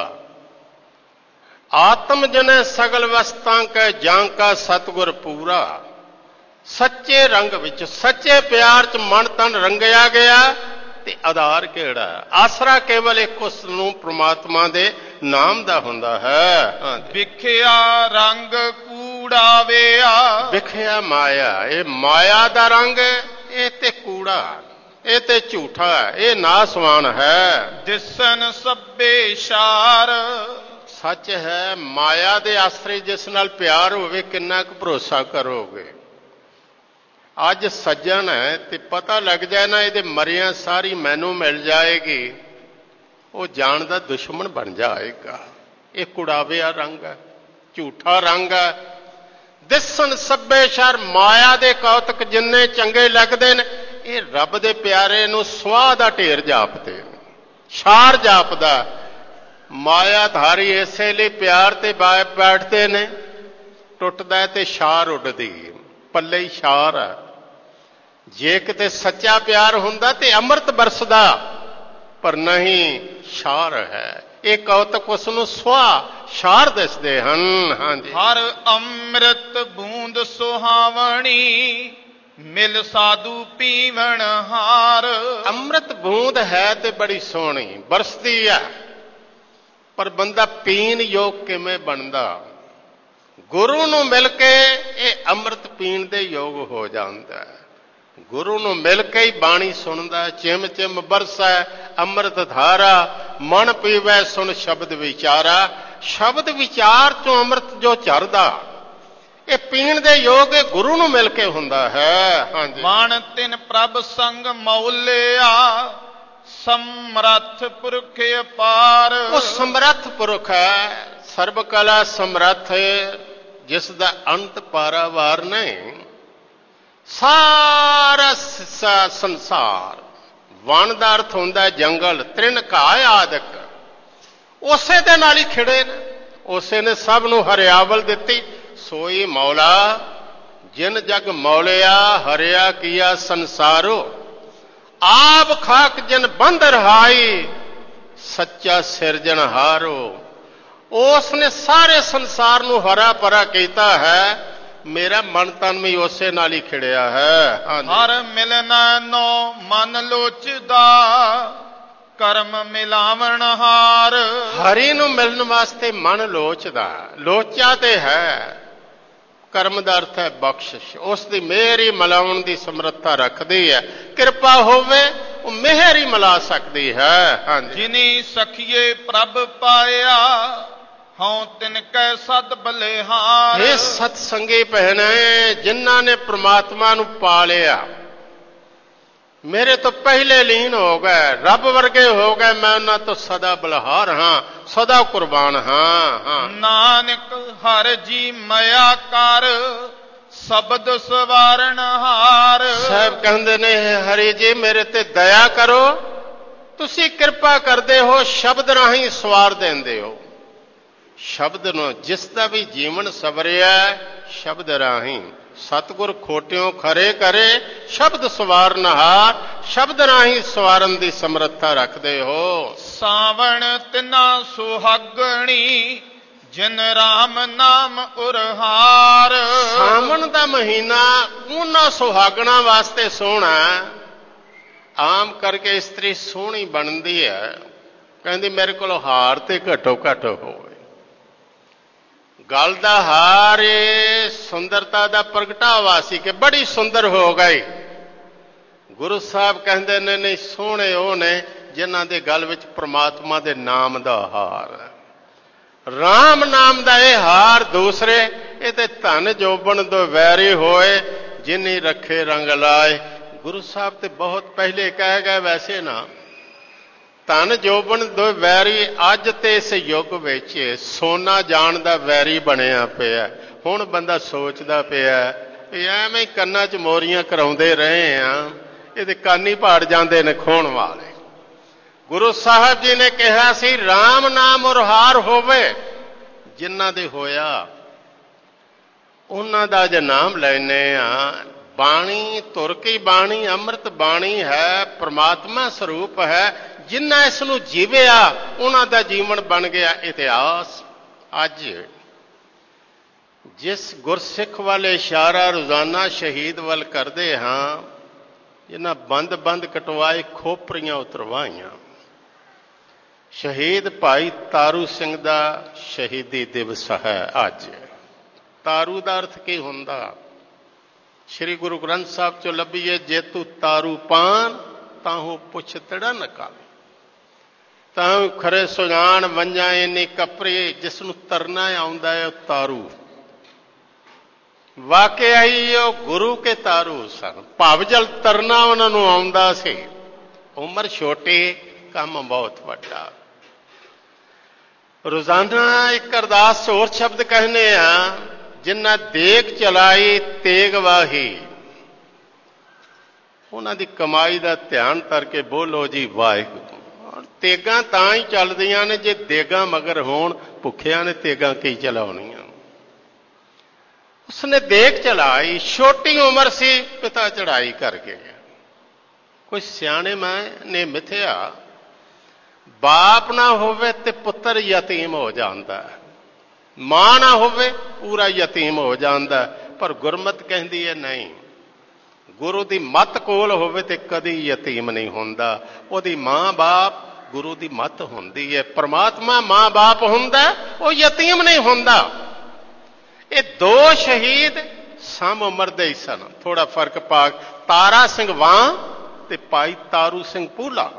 ਆਤਮ ਜਨੈ ਸਗਲ ਵਸਤਾਂ ਕੈ, ਜਾਂ ਕਾ ਸਤਿਗੁਰ ਪੂਰਾ। ਸੱਚੇ ਰੰਗ ਵਿੱਚ, ਸੱਚੇ ਪਿਆਰ 'ਚ ਮਨ ਤਨ ਰੰਗਿਆ ਗਿਆ। ਤੇ ਆਧਾਰ ਕਿਹੜਾ? ਆਸਰਾ ਕੇਵਲ ਇੱਕ ਉਸ ਨੂੰ ਪ੍ਰਮਾਤਮਾ ਦੇ ਨਾਮ ਦਾ ਹੁੰਦਾ ਹੈ। ਵਿਖਿਆ ਰੰਗ ਕੂੜਾ ਵਿਆ, ਵਿਖਿਆ ਮਾਇਆ, ਇਹ ਮਾਇਆ ਦਾ ਰੰਗ, ਇਹ ਤੇ ਕੂੜਾ, ਇਹ ਤੇ ਝੂਠਾ, ਇਹ ਨਾਸਵਾਨ ਹੈ। ਦਿਸਨ ਸਭੇ ਸ਼ਾਰ, ਸੱਚ ਹੈ ਮਾਇਆ ਦੇ ਆਸਰੇ ਜਿਸ ਨਾਲ ਪਿਆਰ ਹੋਵੇ, ਕਿੰਨਾ ਕੁ ਭਰੋਸਾ ਕਰੋਗੇ। ਅੱਜ ਸੱਜਣ ਹੈ ਤੇ ਪਤਾ ਲੱਗ ਜਾਏ ਨਾ ਇਹਦੇ ਮਰਿਆਂ ਸਾਰੀ ਮੈਨੂੰ ਮਿਲ ਜਾਏਗੀ, ਉਹ ਜਾਣ ਦਾ ਦੁਸ਼ਮਣ ਬਣ ਜਾਏਗਾ। ਇਹ ਕੁੜਾਵਿਆ ਰੰਗ ਹੈ, ਝੂਠਾ ਰੰਗ ਹੈ। ਦਿਸਣ ਸਭੇ ਸ਼ਰ, ਮਾਇਆ ਦੇ ਕੌਤਕ ਜਿੰਨੇ ਚੰਗੇ ਲੱਗਦੇ ਨੇ, ਇਹ ਰੱਬ ਦੇ ਪਿਆਰੇ ਨੂੰ ਸੁਆਹ ਦਾ ਢੇਰ ਜਾਪਦੇ, ਸ਼ਾਰ ਜਾਪਦਾ। ਮਾਇਆ ਧਾਰੀ ਇਸੇ ਲਈ ਪਿਆਰ ਤੇ ਬੈਠਦੇ ਨੇ, ਟੁੱਟਦਾ ਤੇ ਸ਼ਾਰ ਉੱਡਦੀ, ਪੱਲੇ ਹੀ ਸ਼ਾਰ ਹੈ। ਜੇ ਕਿਤੇ ਸੱਚਾ ਪਿਆਰ ਹੁੰਦਾ ਤੇ ਅੰਮ੍ਰਿਤ ਬਰਸਦਾ, ਪਰ ਨਹੀਂ, ਸ਼ਾਰ ਹੈ। ਇਹ ਕੌਤਕ ਉਸ ਨੂੰ ਸੁਆਹ ਸ਼ਾਰ ਦਿਸਦੇ ਹਨ। ਹਾਂਜੀ, ਹਰ ਅੰਮ੍ਰਿਤ ਬੂੰਦ ਸੁਹਾਵਣੀ, ਮਿਲ ਸਾਧੂ ਪੀਵਣ ਹਾਰ। ਅੰਮ੍ਰਿਤ ਬੂੰਦ ਹੈ ਤੇ ਬੜੀ ਸੋਹਣੀ ਬਰਸਦੀ ਹੈ, ਪਰ ਬੰਦਾ ਪੀਣ ਯੋਗ ਕਿਵੇਂ ਬਣਦਾ? ਗੁਰੂ ਨੂੰ ਮਿਲ ਕੇ ਇਹ ਅੰਮ੍ਰਿਤ ਪੀਣ ਦੇ ਯੋਗ ਹੋ ਜਾਂਦਾ। ਗੁਰੂ ਨੂੰ ਮਿਲ ਕੇ ਹੀ ਬਾਣੀ ਸੁਣਦਾ, ਚਿਮ ਚਿਮ ਬਰਸੈ ਅੰਮ੍ਰਿਤ ਧਾਰਾ, ਮਨ ਪੀਵੈ ਸੁਣ ਸ਼ਬਦ ਵਿਚਾਰਾ। ਸ਼ਬਦ ਵਿਚਾਰ ਚੋਂ ਅੰਮ੍ਰਿਤ ਜੋ ਝਰਦਾ, ਇਹ ਪੀਣ ਦੇ ਯੋਗ ਇਹ ਗੁਰੂ ਨੂੰ ਮਿਲ ਕੇ ਹੁੰਦਾ ਹੈ। ਹਾਂਜੀ, ਮਨ ਤਿਨ ਪ੍ਰਭ ਸੰਗ ਮੌਲਿਆ, ਸਮਰੱਥ ਪੁਰਖ ਅਪਾਰ। ਉਹ ਸਮਰੱਥ ਪੁਰਖ ਹੈ, ਸਰਬ ਕਲਾ ਸਮਰੱਥ, ਜਿਸ ਦਾ ਅੰਤ ਪਾਰਾਵਾਰ ਨਹੀਂ। ਸਾਰਾ ਸੰਸਾਰ, ਵਣ ਦਾ ਅਰਥ ਹੁੰਦਾ ਜੰਗਲ, ਤ੍ਰਿਣ ਘਾਹ ਆਦਿਕ, ਉਸੇ ਦੇ ਨਾਲ ਹੀ ਖਿੜੇ ਨੇ। ਉਸੇ ਨੇ ਸਭ ਨੂੰ ਹਰਿਆਵਲ ਦਿੱਤੀ। ਸੋਈ ਮੌਲਾ ਜਿਨ ਜਗ ਮੌਲਿਆ, ਹਰਿਆ ਕੀਆ ਸੰਸਾਰੋ। ਆਪ ਖਾਕ ਜਿਨ ਬੰਧ ਰਹਾਈ, ਸੱਚਾ ਸਿਰਜਣਹਾਰੋ। ਉਸ ਨੇ ਸਾਰੇ ਸੰਸਾਰ ਨੂੰ ਹਰਾ ਭਰਾ ਕੀਤਾ ਹੈ। ਮੇਰਾ ਮਨ ਤਨ ਵੀ ਉਸੇ ਨਾਲ ਹੀ ਖਿੜਿਆ ਹੈ। ਹਰ ਮਿਲਣਾ ਨੋ ਮਨ ਲੋਚਦਾ, ਕਰਮ ਮਿਲਾਵਣ ਹਾਰ। ਹਰੀ ਨੂੰ ਮਿਲਣ ਵਾਸਤੇ ਮਨ ਲੋਚਦਾ, ਲੋਚਾ ਤੇ ਹੈ। ਕਰਮ ਦਾ ਅਰਥ ਹੈ ਬਖਸ਼ਿਸ਼। ਉਸ ਦੀ ਮਿਹਰ ਹੀ ਮਿਲਾਉਣ ਦੀ ਸਮਰੱਥਾ ਰੱਖਦੀ ਹੈ। ਕਿਰਪਾ ਹੋਵੇ ਉਹ ਮਿਹਰ ਹੀ ਮਿਲਾ ਸਕਦੀ ਹੈ। ਹਾਂਜੀ, ਜਿਨੀ ਸਖੀਏ ਪ੍ਰਭ ਪਾਇਆ, ਹਉ ਤਿਨ ਕੈ ਸਦ ਬਲਿਹਾਰ। ਇਹ ਸਤ ਸੰਗੀ ਭੈਣੇ, ਜਿਨ੍ਹਾਂ ਨੇ ਪ੍ਰਮਾਤਮਾ ਨੂੰ ਪਾ ਲਿਆ, ਮੇਰੇ ਤੋਂ ਪਹਿਲੇ ਲੀਨ ਹੋ ਗਏ, ਰੱਬ ਵਰਗੇ ਹੋ ਗਏ, ਮੈਂ ਉਹਨਾਂ ਤੋਂ ਸਦਾ ਬਲਿਹਾਰ ਹਾਂ, ਸਦਾ ਕੁਰਬਾਨ ਹਾਂ। ਹਾਂ, ਨਾਨਕ ਹਰ ਜੀ ਮਇਆ ਕਰ, ਸ਼ਬਦ ਸਵਾਰਨ ਹਾਰ। ਸਾਹਿਬ ਕਹਿੰਦੇ ਨੇ, ਹਰੀ ਜੀ ਮੇਰੇ ਤੇ ਦਇਆ ਕਰੋ, ਤੁਸੀਂ ਕਿਰਪਾ ਕਰਦੇ ਹੋ, ਸ਼ਬਦ ਰਾਹੀਂ ਸਵਾਰ ਦਿੰਦੇ ਹੋ। ਸ਼ਬਦ ਨੂੰ, ਜਿਸ ਦਾ ਵੀ ਜੀਵਨ ਸਵਰਿਆ ਸ਼ਬਦ ਰਾਹੀਂ। ਸਤਿਗੁਰ ਖੋਟਿਓ ਖਰੇ ਕਰੇ, ਸ਼ਬਦ ਸਵਾਰਨਹਾਰ। ਸ਼ਬਦ ਰਾਹੀਂ ਸਵਾਰਨ ਦੀ ਸਮਰੱਥਾ ਰੱਖਦੇ ਹੋ। ਸਾਵਣ ਤਿਨਾ ਸੁਹਾਗਣੀ, ਜਿਨ ਰਾਮ ਨਾਮ ਉਰਹਾਰ। ਸਾਵਣ ਦਾ ਮਹੀਨਾ ਉਹਨਾਂ ਸੁਹਾਗਣਾ ਵਾਸਤੇ ਸੋਹਣਾ। ਆਮ ਕਰਕੇ ਇਸਤਰੀ ਸੋਹਣੀ ਬਣਦੀ ਹੈ, ਕਹਿੰਦੀ ਮੇਰੇ ਕੋਲ ਹਾਰ ਤੇ ਘੱਟੋ ਘੱਟ ਹੋਵੇ। ਗਲ ਦਾ ਹਾਰ ਸੁੰਦਰਤਾ ਦਾ ਪ੍ਰਗਟਾਵਾ ਸੀ ਕਿ ਬੜੀ ਸੁੰਦਰ ਹੋ ਗਈ। ਗੁਰੂ ਸਾਹਿਬ ਕਹਿੰਦੇ ਨੇ ਨਹੀਂ, ਸੋਹਣੇ ਉਹ ਨੇ ਜਿਨ੍ਹਾਂ ਦੇ ਗਲ ਵਿੱਚ ਪ੍ਰਮਾਤਮਾ ਦੇ ਨਾਮ ਦਾ ਹਾਰ ਹੈ। ਰਾਮ ਨਾਮ ਦਾ ਇਹ ਹਾਰ ਦੂਸਰੇ, ਇਹ ਤੇ ਧਨ ਜੋਬਨ ਦੋ ਵੈਰੀ ਹੋਏ ਜਿਨੀ ਰੱਖੇ ਰੰਗ ਲਾਏ। ਗੁਰੂ ਸਾਹਿਬ ਤੇ ਬਹੁਤ ਪਹਿਲੇ ਕਹਿ ਗਏ, ਵੈਸੇ ਨਾ ਧਨ ਜੋਬਨ ਦੋ ਵੈਰੀ ਅੱਜ ਤੇ ਇਸ ਯੁੱਗ ਵਿੱਚ ਸੋਨਾ ਜਾਣ ਦਾ ਵੈਰੀ ਬਣਿਆ ਪਿਆ। ਹੁਣ ਬੰਦਾ ਸੋਚਦਾ ਪਿਆ ਵੀ ਐਵੇਂ ਹੀ ਕੰਨਾਂ 'ਚ ਮੋਰੀਆਂ ਕਰਾਉਂਦੇ ਰਹੇ ਆ, ਇਹਦੇ ਕੰਨ ਹੀ ਪਾੜ ਜਾਂਦੇ ਨੇ ਖੋਣ ਵਾਲੇ। ਗੁਰੂ ਸਾਹਿਬ ਜੀ ਨੇ ਕਿਹਾ ਸੀ ਰਾਮ ਨਾਮ ਔਰ ਹਾਰ ਹੋਵੇ, ਜਿਨ੍ਹਾਂ ਦੇ ਹੋਇਆ ਉਹਨਾਂ ਦਾ ਜੇ ਨਾਮ ਲੈਨੇ ਆ। ਬਾਣੀ ਤੁਰ ਕੀ ਬਾਣੀ ਅੰਮ੍ਰਿਤ ਬਾਣੀ ਹੈ, ਪ੍ਰਮਾਤਮਾ ਸਰੂਪ ਹੈ। ਜਿਨ੍ਹਾਂ ਇਸ ਨੂੰ ਜੀਵਿਆ ਉਹਨਾਂ ਦਾ ਜੀਵਨ ਬਣ ਗਿਆ ਇਤਿਹਾਸ। ਅੱਜ ਜਿਸ ਗੁਰਸਿੱਖ ਵੱਲ ਇਸ਼ਾਰਾ ਰੋਜ਼ਾਨਾ ਸ਼ਹੀਦ ਵੱਲ ਕਰਦੇ ਹਾਂ, ਜਿਨ੍ਹਾਂ ਬੰਦ ਬੰਦ ਕਟਵਾਏ ਖੋਪਰੀਆਂ ਉਤਰਵਾਈਆਂ, ਸ਼ਹੀਦ ਭਾਈ ਤਾਰੂ ਸਿੰਘ ਦਾ ਸ਼ਹੀਦੀ ਦਿਵਸ ਹੈ ਅੱਜ। ਤਾਰੂ ਦਾ ਅਰਥ ਕੀ ਹੁੰਦਾ? ਸ੍ਰੀ ਗੁਰੂ ਗ੍ਰੰਥ ਸਾਹਿਬ ਚੋਂ ਲੱਭੀਏ, ਜੇ ਤੂੰ ਤਾਰੂ ਪਾਨ ਤਾਂ ਉਹ ਪੁੱਛ ਤੜਾ ਨਕਾਲੇ, ਤਾਂ ਖਰੇ ਸੁਜਾਨ ਵੰਜਾਂ ਇੰਨੀ ਕਪਰੀ। ਜਿਸ ਨੂੰ ਤਰਨਾ ਆਉਂਦਾ ਹੈ ਉਹ ਤਾਰੂ। ਵਾਕਿਆ ਹੀ ਉਹ ਗੁਰੂ ਕੇ ਤਾਰੂ ਸਨ। ਭਵਜਲ ਤਰਨਾ ਉਹਨਾਂ ਨੂੰ ਆਉਂਦਾ ਸੀ। ਉਮਰ ਛੋਟੀ, ਕੰਮ ਬਹੁਤ ਵੱਡਾ। ਰੋਜ਼ਾਨਾ ਇੱਕ ਅਰਦਾਸ ਹੋਰ ਸ਼ਬਦ ਕਹਿੰਦੇ ਆ, ਜਿਨ੍ਹਾਂ ਦੇਗ ਚਲਾਈ ਤੇਗ ਵਾਹੀ, ਉਹਨਾਂ ਦੀ ਕਮਾਈ ਦਾ ਧਿਆਨ ਕਰਕੇ ਬੋਲੋ ਜੀ ਵਾਹਿਗੁਰੂ। ਤੇਗਾਂ ਤਾਂ ਹੀ ਚੱਲਦੀਆਂ ਨੇ ਜੇ ਦੇਗਾਂ ਮਗਰ ਹੋਣ, ਭੁੱਖਿਆਂ ਨੇ ਤੇਗਾਂ ਕੀ ਚਲਾਉਣੀਆਂ। ਉਸਨੇ ਦੇਗ ਚਲਾਈ, ਛੋਟੀ ਉਮਰ ਸੀ, ਪਿਤਾ ਚੜਾਈ ਕਰ ਗਿਆ। ਕੋਈ ਸਿਆਣੇ ਮਾਂ ਨੇ ਮਿਥਿਆ, ਬਾਪ ਨਾ ਹੋਵੇ ਤੇ ਪੁੱਤਰ ਯਤੀਮ ਹੋ ਜਾਂਦਾ, ਮਾਂ ਨਾ ਹੋਵੇ ਪੂਰਾ ਯਤੀਮ ਹੋ ਜਾਂਦਾ। ਪਰ ਗੁਰਮਤਿ ਕਹਿੰਦੀ ਹੈ ਨਹੀਂ, ਗੁਰੂ ਦੀ ਮੱਤ ਕੋਲ ਹੋਵੇ ਤੇ ਕਦੀ ਯਤੀਮ ਨਹੀਂ ਹੁੰਦਾ। ਉਹਦੀ ਮਾਂ ਬਾਪ ਗੁਰੂ ਦੀ ਮੱਤ ਹੁੰਦੀ ਹੈ। ਪਰਮਾਤਮਾ ਮਾਂ ਬਾਪ ਹੁੰਦਾ, ਉਹ ਯਤੀਮ ਨਹੀਂ ਹੁੰਦਾ। ਇਹ ਦੋ ਸ਼ਹੀਦ ਸਮ ਉਮਰ ਦੇ ਹੀ ਸਨ, ਥੋੜਾ ਫਰਕ ਪਾ। ਤਾਰਾ ਸਿੰਘ ਵਾਂ ਤੇ ਭਾਈ ਤਾਰੂ ਸਿੰਘ ਪੂਲਾ।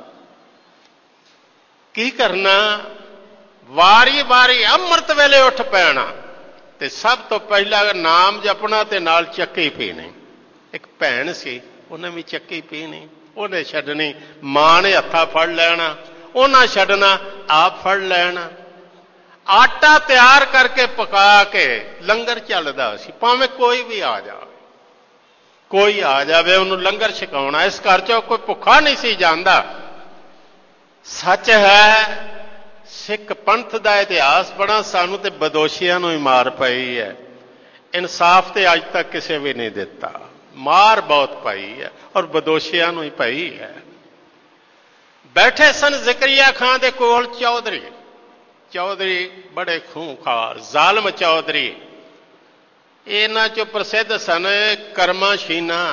ਕੀ ਕਰਨਾ? ਵਾਰੀ ਵਾਰੀ ਅੰਮ੍ਰਿਤ ਵੇਲੇ ਉੱਠ ਪੈਣਾ ਤੇ ਸਭ ਤੋਂ ਪਹਿਲਾਂ ਨਾਮ ਜਪਣਾ ਤੇ ਨਾਲ ਚੱਕੀ ਪੀਣੀ। ਇੱਕ ਭੈਣ ਸੀ, ਉਹਨੇ ਵੀ ਚੱਕੀ ਪੀਣੀ, ਉਹਨੇ ਛੱਡਣੀ। ਮਾਂ ਨੇ ਹੱਥਾਂ ਫੜ ਲੈਣਾ, ਉਹਨਾਂ ਛੱਡਣਾ, ਆਪ ਫੜ ਲੈਣਾ। ਆਟਾ ਤਿਆਰ ਕਰਕੇ ਪਕਾ ਕੇ ਲੰਗਰ ਚੱਲਦਾ ਸੀ, ਭਾਵੇਂ ਕੋਈ ਵੀ ਆ ਜਾਵੇ, ਕੋਈ ਆ ਜਾਵੇ ਉਹਨੂੰ ਲੰਗਰ ਛਕਾਉਣਾ। ਇਸ ਘਰ 'ਚੋਂ ਕੋਈ ਭੁੱਖਾ ਨਹੀਂ ਸੀ ਜਾਂਦਾ। ਸੱਚ ਹੈ, ਸਿੱਖ ਪੰਥ ਦਾ ਇਤਿਹਾਸ ਬੜਾ, ਸਾਨੂੰ ਤੇ ਬਦੋਸ਼ੀਆਂ ਨੂੰ ਹੀ ਮਾਰ ਪਈ ਹੈ। ਇਨਸਾਫ ਤੇ ਅੱਜ ਤੱਕ ਕਿਸੇ ਵੀ ਨਹੀਂ ਦਿੱਤਾ, ਮਾਰ ਬਹੁਤ ਪਈ ਹੈ ਔਰ ਬਦੋਸ਼ੀਆਂ ਨੂੰ ਹੀ ਪਈ ਹੈ। ਬੈਠੇ ਸਨ ਜ਼ਿਕਰੀਆ ਖਾਂ ਦੇ ਕੋਲ ਚੌਧਰੀ। ਚੌਧਰੀ ਬੜੇ ਖੂੰਖਾਰ ਜ਼ਾਲਮ ਚੌਧਰੀ। ਇਹਨਾਂ 'ਚੋਂ ਪ੍ਰਸਿੱਧ ਸਨ ਕਰਮਾ ਸ਼ੀਨਾ,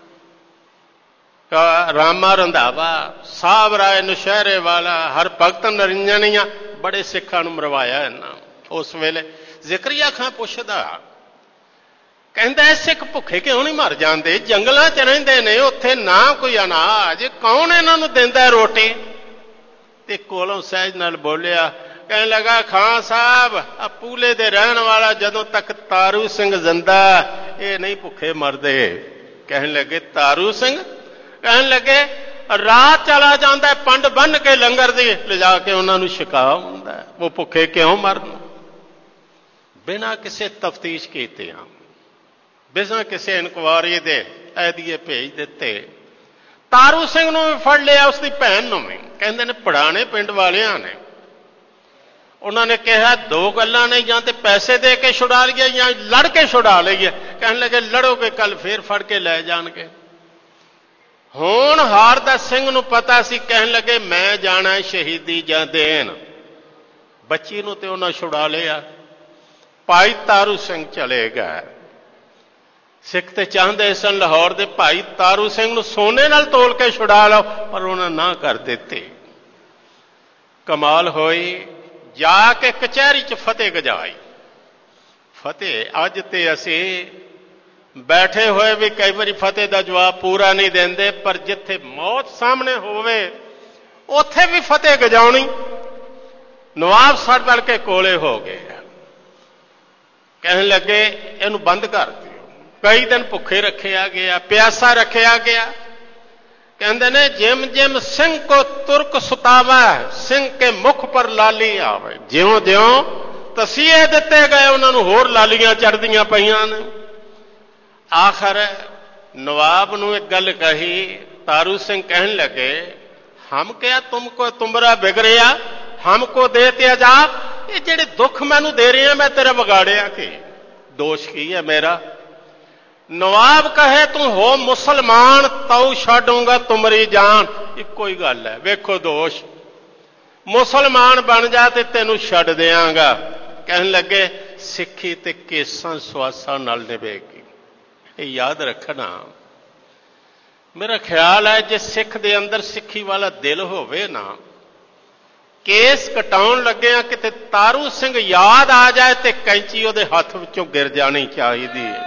ਰਾਮਾ ਰੰਧਾਵਾ, ਸਾਹਿਬ ਰਾਏ ਨੁਸ਼ਹਿਰੇ ਵਾਲਾ, ਹਰ ਭਗਤ ਨਰਿੰਜਨੀਆ। ਬੜੇ ਸਿੱਖਾਂ ਨੂੰ ਮਰਵਾਇਆ ਇਹਨਾਂ। ਉਸ ਵੇਲੇ ਜ਼ਿਕਰੀਆ ਖਾਂ ਪੁੱਛਦਾ, ਕਹਿੰਦਾ ਸਿੱਖ ਭੁੱਖੇ ਕਿਉਂ ਨਹੀਂ ਮਰ ਜਾਂਦੇ? ਜੰਗਲਾਂ 'ਚ ਰਹਿੰਦੇ ਨੇ, ਉੱਥੇ ਨਾ ਕੋਈ ਅਨਾਜ, ਕੌਣ ਇਹਨਾਂ ਨੂੰ ਦਿੰਦਾ ਰੋਟੀ? ਤੇ ਕੋਲੋਂ ਸਹਿਜ ਨਾਲ ਬੋਲਿਆ, ਕਹਿਣ ਲੱਗਾ, ਖਾਂ ਸਾਹਿਬ ਆ ਪੂਲੇ ਦੇ ਰਹਿਣ ਵਾਲਾ, ਜਦੋਂ ਤੱਕ ਤਾਰੂ ਸਿੰਘ ਜ਼ਿੰਦਾ ਇਹ ਨਹੀਂ ਭੁੱਖੇ ਮਰਦੇ। ਕਹਿਣ ਲੱਗੇ ਤਾਰੂ ਸਿੰਘ? ਕਹਿਣ ਲੱਗੇ ਰਾਤ ਚਲਾ ਜਾਂਦਾ ਪੰਡ ਬੰਨ੍ਹ ਕੇ ਲੰਗਰ ਦੀ, ਲਿਜਾ ਕੇ ਉਹਨਾਂ ਨੂੰ ਛਕਾ ਹੁੰਦਾ, ਉਹ ਭੁੱਖੇ ਕਿਉਂ ਮਰਨ? ਬਿਨਾਂ ਕਿਸੇ ਤਫਤੀਸ਼ ਕੀਤੇ ਆ, ਬਿਨਾਂ ਕਿਸੇ ਇਨਕੁਆਰੀ ਦੇ ਐਦੀਏ ਭੇਜ ਦਿੱਤੇ। ਤਾਰੂ ਸਿੰਘ ਨੂੰ ਵੀ ਫੜ ਲਿਆ, ਉਸਦੀ ਭੈਣ ਨੂੰ ਵੀ। ਕਹਿੰਦੇ ਨੇ ਪੜਾਣੇ ਪਿੰਡ ਵਾਲਿਆਂ ਨੇ। ਉਹਨਾਂ ਨੇ ਕਿਹਾ ਦੋ ਗੱਲਾਂ ਨੇ, ਜਾਂ ਤੇ ਪੈਸੇ ਦੇ ਕੇ ਛੁਡਾ ਲਈਏ ਜਾਂ ਲੜ ਕੇ ਛੁਡਾ ਲਈਏ। ਕਹਿਣ ਲੱਗੇ ਲੜੋਗੇ ਕੱਲ ਫੇਰ ਫੜ ਕੇ ਲੈ ਜਾਣਗੇ। ਹੁਣ ਹਾਰ ਦਾ ਸਿੰਘ ਨੂੰ ਪਤਾ ਸੀ। ਕਹਿਣ ਲੱਗੇ ਮੈਂ ਜਾਣਾ ਸ਼ਹੀਦੀ ਜਾਂ ਦੇਣ। ਬੱਚੀ ਨੂੰ ਤੇ ਉਹਨਾਂ ਛੁਡਾ ਲਿਆ। ਭਾਈ ਤਾਰੂ ਸਿੰਘ ਚਲੇ ਗਏ। ਸਿੱਖ ਤੇ ਚਾਹੁੰਦੇ ਸਨ ਲਾਹੌਰ ਦੇ ਭਾਈ ਤਾਰੂ ਸਿੰਘ ਨੂੰ ਸੋਨੇ ਨਾਲ ਤੋਲ ਕੇ ਛੁਡਾ ਲਓ, ਪਰ ਉਹਨਾਂ ਨਾ ਕਰ ਦਿੱਤੀ। ਕਮਾਲ ਹੋਈ, ਜਾ ਕੇ ਕਚਹਿਰੀ 'ਚ ਫਤਿਹ ਗਜਾਈ। ਫਤਿਹ ਅੱਜ ਤੇ ਅਸੀਂ ਬੈਠੇ ਹੋਏ ਵੀ ਕਈ ਵਾਰੀ ਫਤਿਹ ਦਾ ਜਵਾਬ ਪੂਰਾ ਨਹੀਂ ਦਿੰਦੇ, ਪਰ ਜਿੱਥੇ ਮੌਤ ਸਾਹਮਣੇ ਹੋਵੇ ਉੱਥੇ ਵੀ ਫਤਿਹ ਗਜਾਉਣੀ। ਨਵਾਬ ਸੜ ਦਲ ਕੇ ਕੋਲੇ ਹੋ ਗਏ, ਕਹਿਣ ਲੱਗੇ ਇਹਨੂੰ ਬੰਦ ਕਰ ਦਿਓ। ਕਈ ਦਿਨ ਭੁੱਖੇ ਰੱਖਿਆ ਗਿਆ, ਪਿਆਸਾ ਰੱਖਿਆ ਗਿਆ। ਕਹਿੰਦੇ ਨੇ ਜਿਮ ਜਿਮ ਸਿੰਘ ਕੋ ਤੁਰਕ ਸੁਤਾਵੈ, ਸਿੰਘ ਕੇ ਮੁਖ ਪਰ ਲਾਲੀ ਆਵੇ। ਜਿਉਂ ਜਿਉਂ ਤਸੀਹੇ ਦਿੱਤੇ ਗਏ ਉਹਨਾਂ ਨੂੰ ਹੋਰ ਲਾਲੀਆਂ ਚੜ੍ਹਦੀਆਂ ਪਈਆਂ ਨੇ। ਆਖਰ ਨਵਾਬ ਨੂੰ ਇੱਕ ਗੱਲ ਕਹੀ, ਤਾਰੂ ਸਿੰਘ ਕਹਿਣ ਲੱਗੇ ਹਮ ਕਿਆ ਤੁਮਕੋ ਤੁਮਰਾ ਬਿਗੜਿਆ, ਹਮਕੋ ਦੇ ਤੇ ਅਜਾਬ। ਇਹ ਜਿਹੜੇ ਦੁੱਖ ਮੈਨੂੰ ਦੇ ਰਹੇ ਆ ਮੈਂ ਤੇਰਾ ਵਿਗਾੜਿਆ ਕੀ, ਦੋਸ਼ ਕੀ ਹੈ ਮੇਰਾ? ਨਵਾਬ ਕਹੇ ਤੂੰ ਹੋ ਮੁਸਲਮਾਨ ਤਉ ਛੱਡੂੰਗਾ ਤੁਮਰੀ ਜਾਨ। ਇੱਕੋ ਹੀ ਗੱਲ ਹੈ, ਵੇਖੋ ਦੋਸ਼। ਮੁਸਲਮਾਨ ਬਣ ਜਾ ਤੇ ਤੈਨੂੰ ਛੱਡ ਦਿਆਂਗਾ। ਕਹਿਣ ਲੱਗੇ ਸਿੱਖੀ ਤੇ ਕੇਸਾਂ ਸਵਾਸਾਂ ਨਾਲ ਨਿਭੇਗੀ। ਇਹ ਯਾਦ ਰੱਖਣਾ। ਮੇਰਾ ਖਿਆਲ ਹੈ ਜੇ ਸਿੱਖ ਦੇ ਅੰਦਰ ਸਿੱਖੀ ਵਾਲਾ ਦਿਲ ਹੋਵੇ ਨਾ, ਕੇਸ ਕਟਾਉਣ ਲੱਗਿਆ ਕਿਤੇ ਤਾਰੂ ਸਿੰਘ ਯਾਦ ਆ ਜਾਏ ਤੇ ਕੈਂਚੀ ਉਹਦੇ ਹੱਥ ਵਿੱਚੋਂ ਗਿਰ ਜਾਣੀ ਚਾਹੀਦੀ ਹੈ।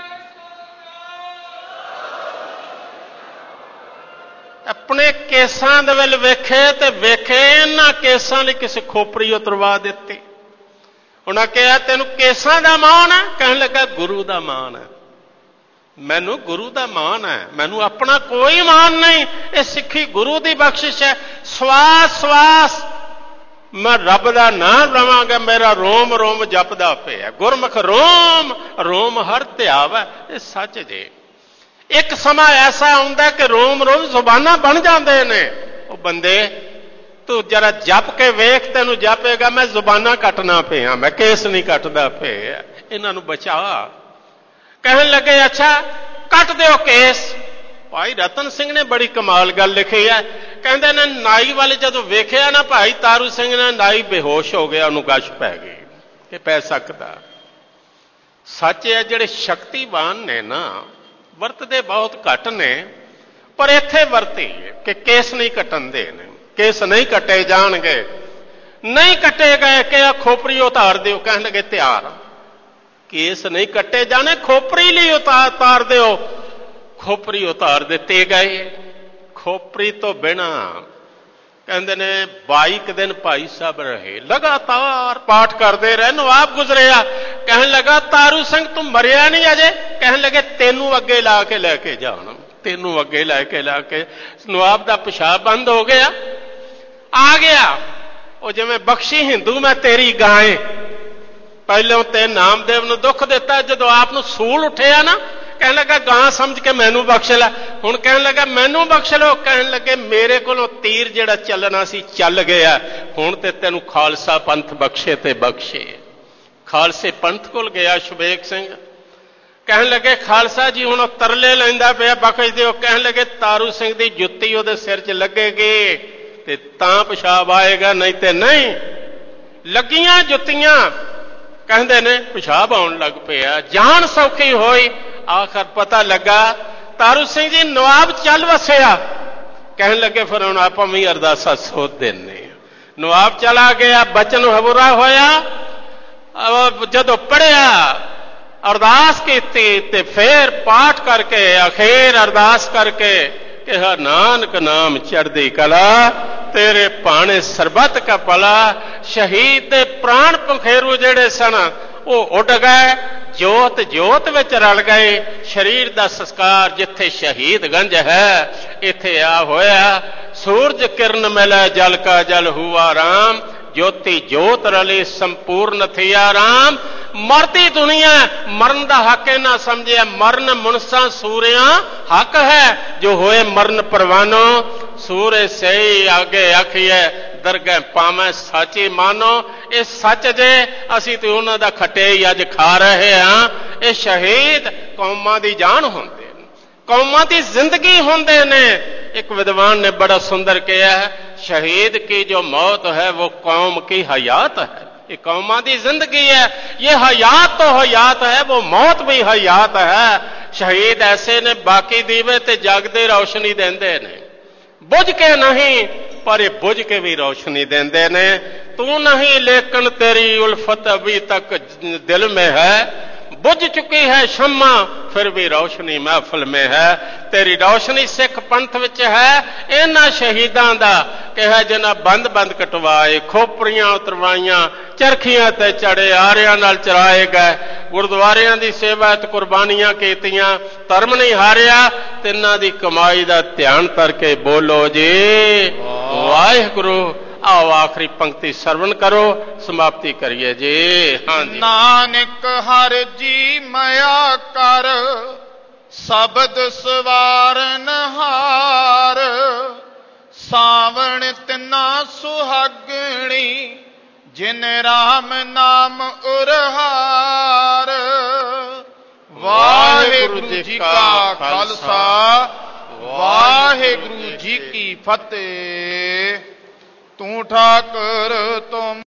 ਆਪਣੇ ਕੇਸਾਂ ਦੇ ਵੱਲ ਵੇਖੇ ਤੇ ਵੇਖੇ ਇਹਨਾਂ ਕੇਸਾਂ ਲਈ ਕਿਸੇ ਖੋਪਰੀ ਉਤਰਵਾ ਦਿੱਤੀ। ਉਹਨਾਂ ਕਿਹਾ ਤੈਨੂੰ ਕੇਸਾਂ ਦਾ ਮਾਣ ਹੈ? ਕਹਿਣ ਲੱਗਾ ਗੁਰੂ ਦਾ ਮਾਣ ਹੈ। ਮੈਨੂੰ ਗੁਰੂ ਦਾ ਮਾਣ ਹੈ, ਮੈਨੂੰ ਆਪਣਾ ਕੋਈ ਮਾਣ ਨਹੀਂ। ਇਹ ਸਿੱਖੀ ਗੁਰੂ ਦੀ ਬਖਸ਼ਿਸ਼ ਹੈ। ਸਵਾਸ ਸਵਾਸ ਮੈਂ ਰੱਬ ਦਾ ਨਾਮ ਲਵਾਂਗਾ, ਮੇਰਾ ਰੋਮ ਰੋਮ ਜਪਦਾ ਪਿਆ। ਗੁਰਮੁਖ ਰੋਮ ਰੋਮ ਹਰ ਧਿਆਵੈ। ਇਹ ਸੱਚ ਜੇ। ਇੱਕ ਸਮਾਂ ਐਸਾ ਆਉਂਦਾ ਕਿ ਰੋਮ ਰੋਮ ਜ਼ੁਬਾਨਾਂ ਬਣ ਜਾਂਦੇ ਨੇ। ਉਹ ਬੰਦੇ ਤੂੰ ਜਰਾ ਜਪ ਕੇ ਵੇਖ, ਤੈਨੂੰ ਜਪੇਗਾ ਮੈਂ ਜ਼ੁਬਾਨਾਂ ਕੱਟਣਾ ਪਿਆ, ਮੈਂ ਕੇਸ ਨਹੀਂ ਕੱਟਦਾ ਪਿਆ। ਇਹਨਾਂ ਨੂੰ ਬਚਾ। ਕਹਿਣ ਲੱਗੇ ਅੱਛਾ ਕੱਟ ਦਿਓ ਕੇਸ। ਭਾਈ ਰਤਨ ਸਿੰਘ ਨੇ ਬੜੀ ਕਮਾਲ ਗੱਲ ਲਿਖੀ ਹੈ। ਕਹਿੰਦੇ ਨੇ ਨਾਈ ਵਾਲੇ ਜਦੋਂ ਵੇਖਿਆ ਨਾ ਭਾਈ ਤਾਰੂ ਸਿੰਘ ਨੇ, ਨਾਈ ਬੇਹੋਸ਼ ਹੋ ਗਿਆ, ਉਹਨੂੰ ਗਸ਼ ਪੈ ਗਈ। ਇਹ ਪੈ ਸਕਦਾ। ਸੱਚ ਹੈ ਜਿਹੜੇ ਸ਼ਕਤੀਵਾਨ ਨੇ ਨਾ ਵਰਤਦੇ ਬਹੁਤ ਘੱਟ ਨੇ, ਪਰ ਇੱਥੇ ਵਰਤੀ ਕਿ ਕੇਸ ਨਹੀਂ ਕੱਟਣ ਦੇ ਨੇ। ਕੇਸ ਨਹੀਂ ਕੱਟੇ ਜਾਣਗੇ। ਨਹੀਂ ਕੱਟੇ ਗਏ ਕਿ ਆ ਖੋਪਰੀ ਉਤਾਰ ਦਿਓ। ਕਹਿਣ ਲੱਗੇ ਤਿਆਰ। ਕੇਸ ਨਹੀਂ ਕੱਟੇ ਜਾਣੇ, ਖੋਪਰੀ ਲਈ ਉਤਾਰ ਉਤਾਰ ਦਿਓ। ਖੋਪਰੀ ਉਤਾਰ ਦਿੱਤੇ ਗਏ। ਖੋਪਰੀ ਤੋਂ ਬਿਨਾਂ ਕਹਿੰਦੇ ਨੇ ਬਾਈ ਕੁ ਦਿਨ ਭਾਈ ਸਾਹਿਬ ਰਹੇ, ਲਗਾਤਾਰ ਪਾਠ ਕਰਦੇ ਰਹੇ। ਨਵਾਬ ਗੁਜ਼ਰਿਆ। ਕਹਿਣ ਲੱਗਾ ਤਾਰੂ ਸਿੰਘ ਤੂੰ ਮਰਿਆ ਨਹੀਂ ਅਜੇ? ਕਹਿਣ ਲੱਗੇ ਤੈਨੂੰ ਅੱਗੇ ਲਾ ਕੇ ਲੈ ਕੇ ਜਾਣਾ, ਤੈਨੂੰ ਅੱਗੇ ਲੈ ਕੇ ਲਾ ਕੇ। ਨਵਾਬ ਦਾ ਪਿਸ਼ਾਬ ਬੰਦ ਹੋ ਗਿਆ। ਆ ਗਿਆ ਉਹ ਜਿਵੇਂ ਬਖਸ਼ੀ ਹਿੰਦੂ ਮੈਂ ਤੇਰੀ ਗਾਂ। ਪਹਿਲਾਂ ਤੇ ਨਾਮਦੇਵ ਨੂੰ ਦੁੱਖ ਦਿੱਤਾ, ਜਦੋਂ ਆਪ ਨੂੰ ਸੂਲ ਉੱਠਿਆ ਨਾ, ਕਹਿਣ ਲੱਗਾ ਗਾਂ ਸਮਝ ਕੇ ਮੈਨੂੰ ਬਖਸ਼ ਲੈ। ਹੁਣ ਕਹਿਣ ਲੱਗਾ ਮੈਨੂੰ ਬਖਸ਼ ਲਓ। ਕਹਿਣ ਲੱਗੇ ਮੇਰੇ ਕੋਲੋਂ ਤੀਰ ਜਿਹੜਾ ਚੱਲਣਾ ਸੀ ਚੱਲ ਗਿਆ, ਹੁਣ ਤੇ ਤੈਨੂੰ ਖਾਲਸਾ ਪੰਥ ਬਖਸ਼ੇ ਤੇ ਬਖਸ਼ੇ। ਖਾਲਸੇ ਪੰਥ ਕੋਲ ਗਿਆ ਸ਼ੁਬੇਗ ਸਿੰਘ। ਕਹਿਣ ਲੱਗੇ ਖਾਲਸਾ ਜੀ ਹੁਣ ਤਰਲੇ ਲੈਂਦਾ ਪਿਆ, ਬਖਸ਼ ਦਿਓ। ਕਹਿਣ ਲੱਗੇ ਤਾਰੂ ਸਿੰਘ ਦੀ ਜੁੱਤੀ ਉਹਦੇ ਸਿਰ 'ਚ ਲੱਗੇਗੀ ਤੇ ਤਾਂ ਪਿਸ਼ਾਬ ਆਏਗਾ, ਨਹੀਂ ਤੇ ਨਹੀਂ। ਲੱਗੀਆਂ ਜੁੱਤੀਆਂ। ਕਹਿੰਦੇ ਨੇ ਪਿਸ਼ਾਬ ਆਉਣ ਲੱਗ ਪਿਆ। ਜਾਨ ਸੌਖੀ ਹੋਈ। ਆਖਰ ਪਤਾ ਲੱਗਾ ਤਾਰੂ ਸਿੰਘ ਜੀ ਨਵਾਬ ਚੱਲ ਵਸਿਆ। ਕਹਿਣ ਲੱਗੇ ਫਿਰ ਹੁਣ ਆਪਾਂ ਵੀ ਅਰਦਾਸਾ ਸੋਧ ਦਿੰਦੇ। ਨਵਾਬ ਚਲਾ ਗਿਆ। ਬਚਨ ਹਬੂਰਾ ਹੋਇਆ। ਜਦੋਂ ਪੜ੍ਹਿਆ ਅਰਦਾਸ ਕੀਤੀ ਤੇ ਫੇਰ ਪਾਠ ਕਰਕੇ ਅਖੀਰ ਅਰਦਾਸ ਕਰਕੇ ਕਿਹਾ ਨਾਨਕ ਨਾਮ ਚੜ੍ਹਦੀ ਕਲਾ, ਤੇਰੇ ਭਾਣੇ ਸਰਬੱਤ ਕਾ ਭਲਾ। ਸ਼ਹੀਦ ਦੇ ਪ੍ਰਾਣ ਪੰਖੇਰੂ ਜਿਹੜੇ ਸਨ ਉਹ ਉੱਡ ਗਏ, ਜੋਤ ਜੋਤ ਵਿੱਚ ਰਲ ਗਏ। ਸਰੀਰ ਦਾ ਸੰਸਕਾਰ ਜਿੱਥੇ ਸ਼ਹੀਦਗੰਜ ਹੈ ਇੱਥੇ ਆ ਹੋਇਆ। ਸੂਰਜ ਕਿਰਨ ਮਿਲੇ ਜਲ ਕਾ ਜਲ ਹੁਆ ਰਾਮ, ਜੋਤੀ ਜੋਤ ਰਲੀ ਸੰਪੂਰਨ ਥਿਆ ਰਾਮ। ਮਰਦੀ ਦੁਨੀਆ ਮਰਨ ਦਾ ਹੱਕ ਨਾ ਸਮਝਿਆ, ਮਰਨ ਮੁਨਸਾਂ ਸੂਰਿਆਂ ਹੱਕ ਹੈ। ਜੋ ਹੋਏ ਮਰਨ ਪਰਵਾਨੋ, ਸੂਰੇ ਸਹੀ ਆਗੇ ਆਖੀਏ ਦਰਗਹਿ ਪਾਵੇਂ ਸਾਚੀ ਮਾਨੋ। ਇਹ ਸੱਚ ਜੇ ਅਸੀਂ ਤੇ ਉਹਨਾਂ ਦਾ ਖੱਟੇ ਹੀ ਅੱਜ ਖਾ ਰਹੇ ਹਾਂ। ਇਹ ਸ਼ਹੀਦ ਕੌਮਾਂ ਦੀ ਜਾਨ ਹੁੰਦੇ ਨੇ, ਕੌਮਾਂ ਦੀ ਜ਼ਿੰਦਗੀ ਹੁੰਦੇ ਨੇ। ਇੱਕ ਵਿਦਵਾਨ ਨੇ ਬੜਾ ਸੁੰਦਰ ਕਿਹਾ ਹੈ, शहीद की जो मौत है वो कौम की हयात है। ये कौमां दी जिंदगी है, ये हयात तो हयात है, वो मौत भी हयात है। शहीद ऐसे ने बाकी दीवे ते जगदे रोशनी देंदे ने, बुझ के नहीं पर ये बुझ के भी रोशनी देंदे ने। तू नहीं लेकिन तेरी उल्फत अभी तक दिल में है, बुझ चुकी है शम्मा फिर भी रोशनी महफिल में है। तेरी रोशनी सिख पंथ विच है इन्हां शहीदां दा कि है जिन्हां बंद बंद कटवाए, खोपड़ियां उतरवाइयां, चरखियां ते चढ़े, आरियां नाल चराए गए, गुरुद्वारियां दी सेवा ते कुर्बानियां कीतियां, धर्म नहीं हारिया। तिन्हां दी कमाई दा ध्यान करके बोलो जी वाहिगुरू। आओ आखिरी पंक्ति सरवण करो, समाप्ति करिए जी। हाँ जी। नानक हर जी मया कर शब्द सवारन हार, सावण तिना सुहागणी जिन राम नाम उरहार। वाहिगुरु जी का खालसा, वाहिगुरु जी की फतेह। तू ठाकर तुम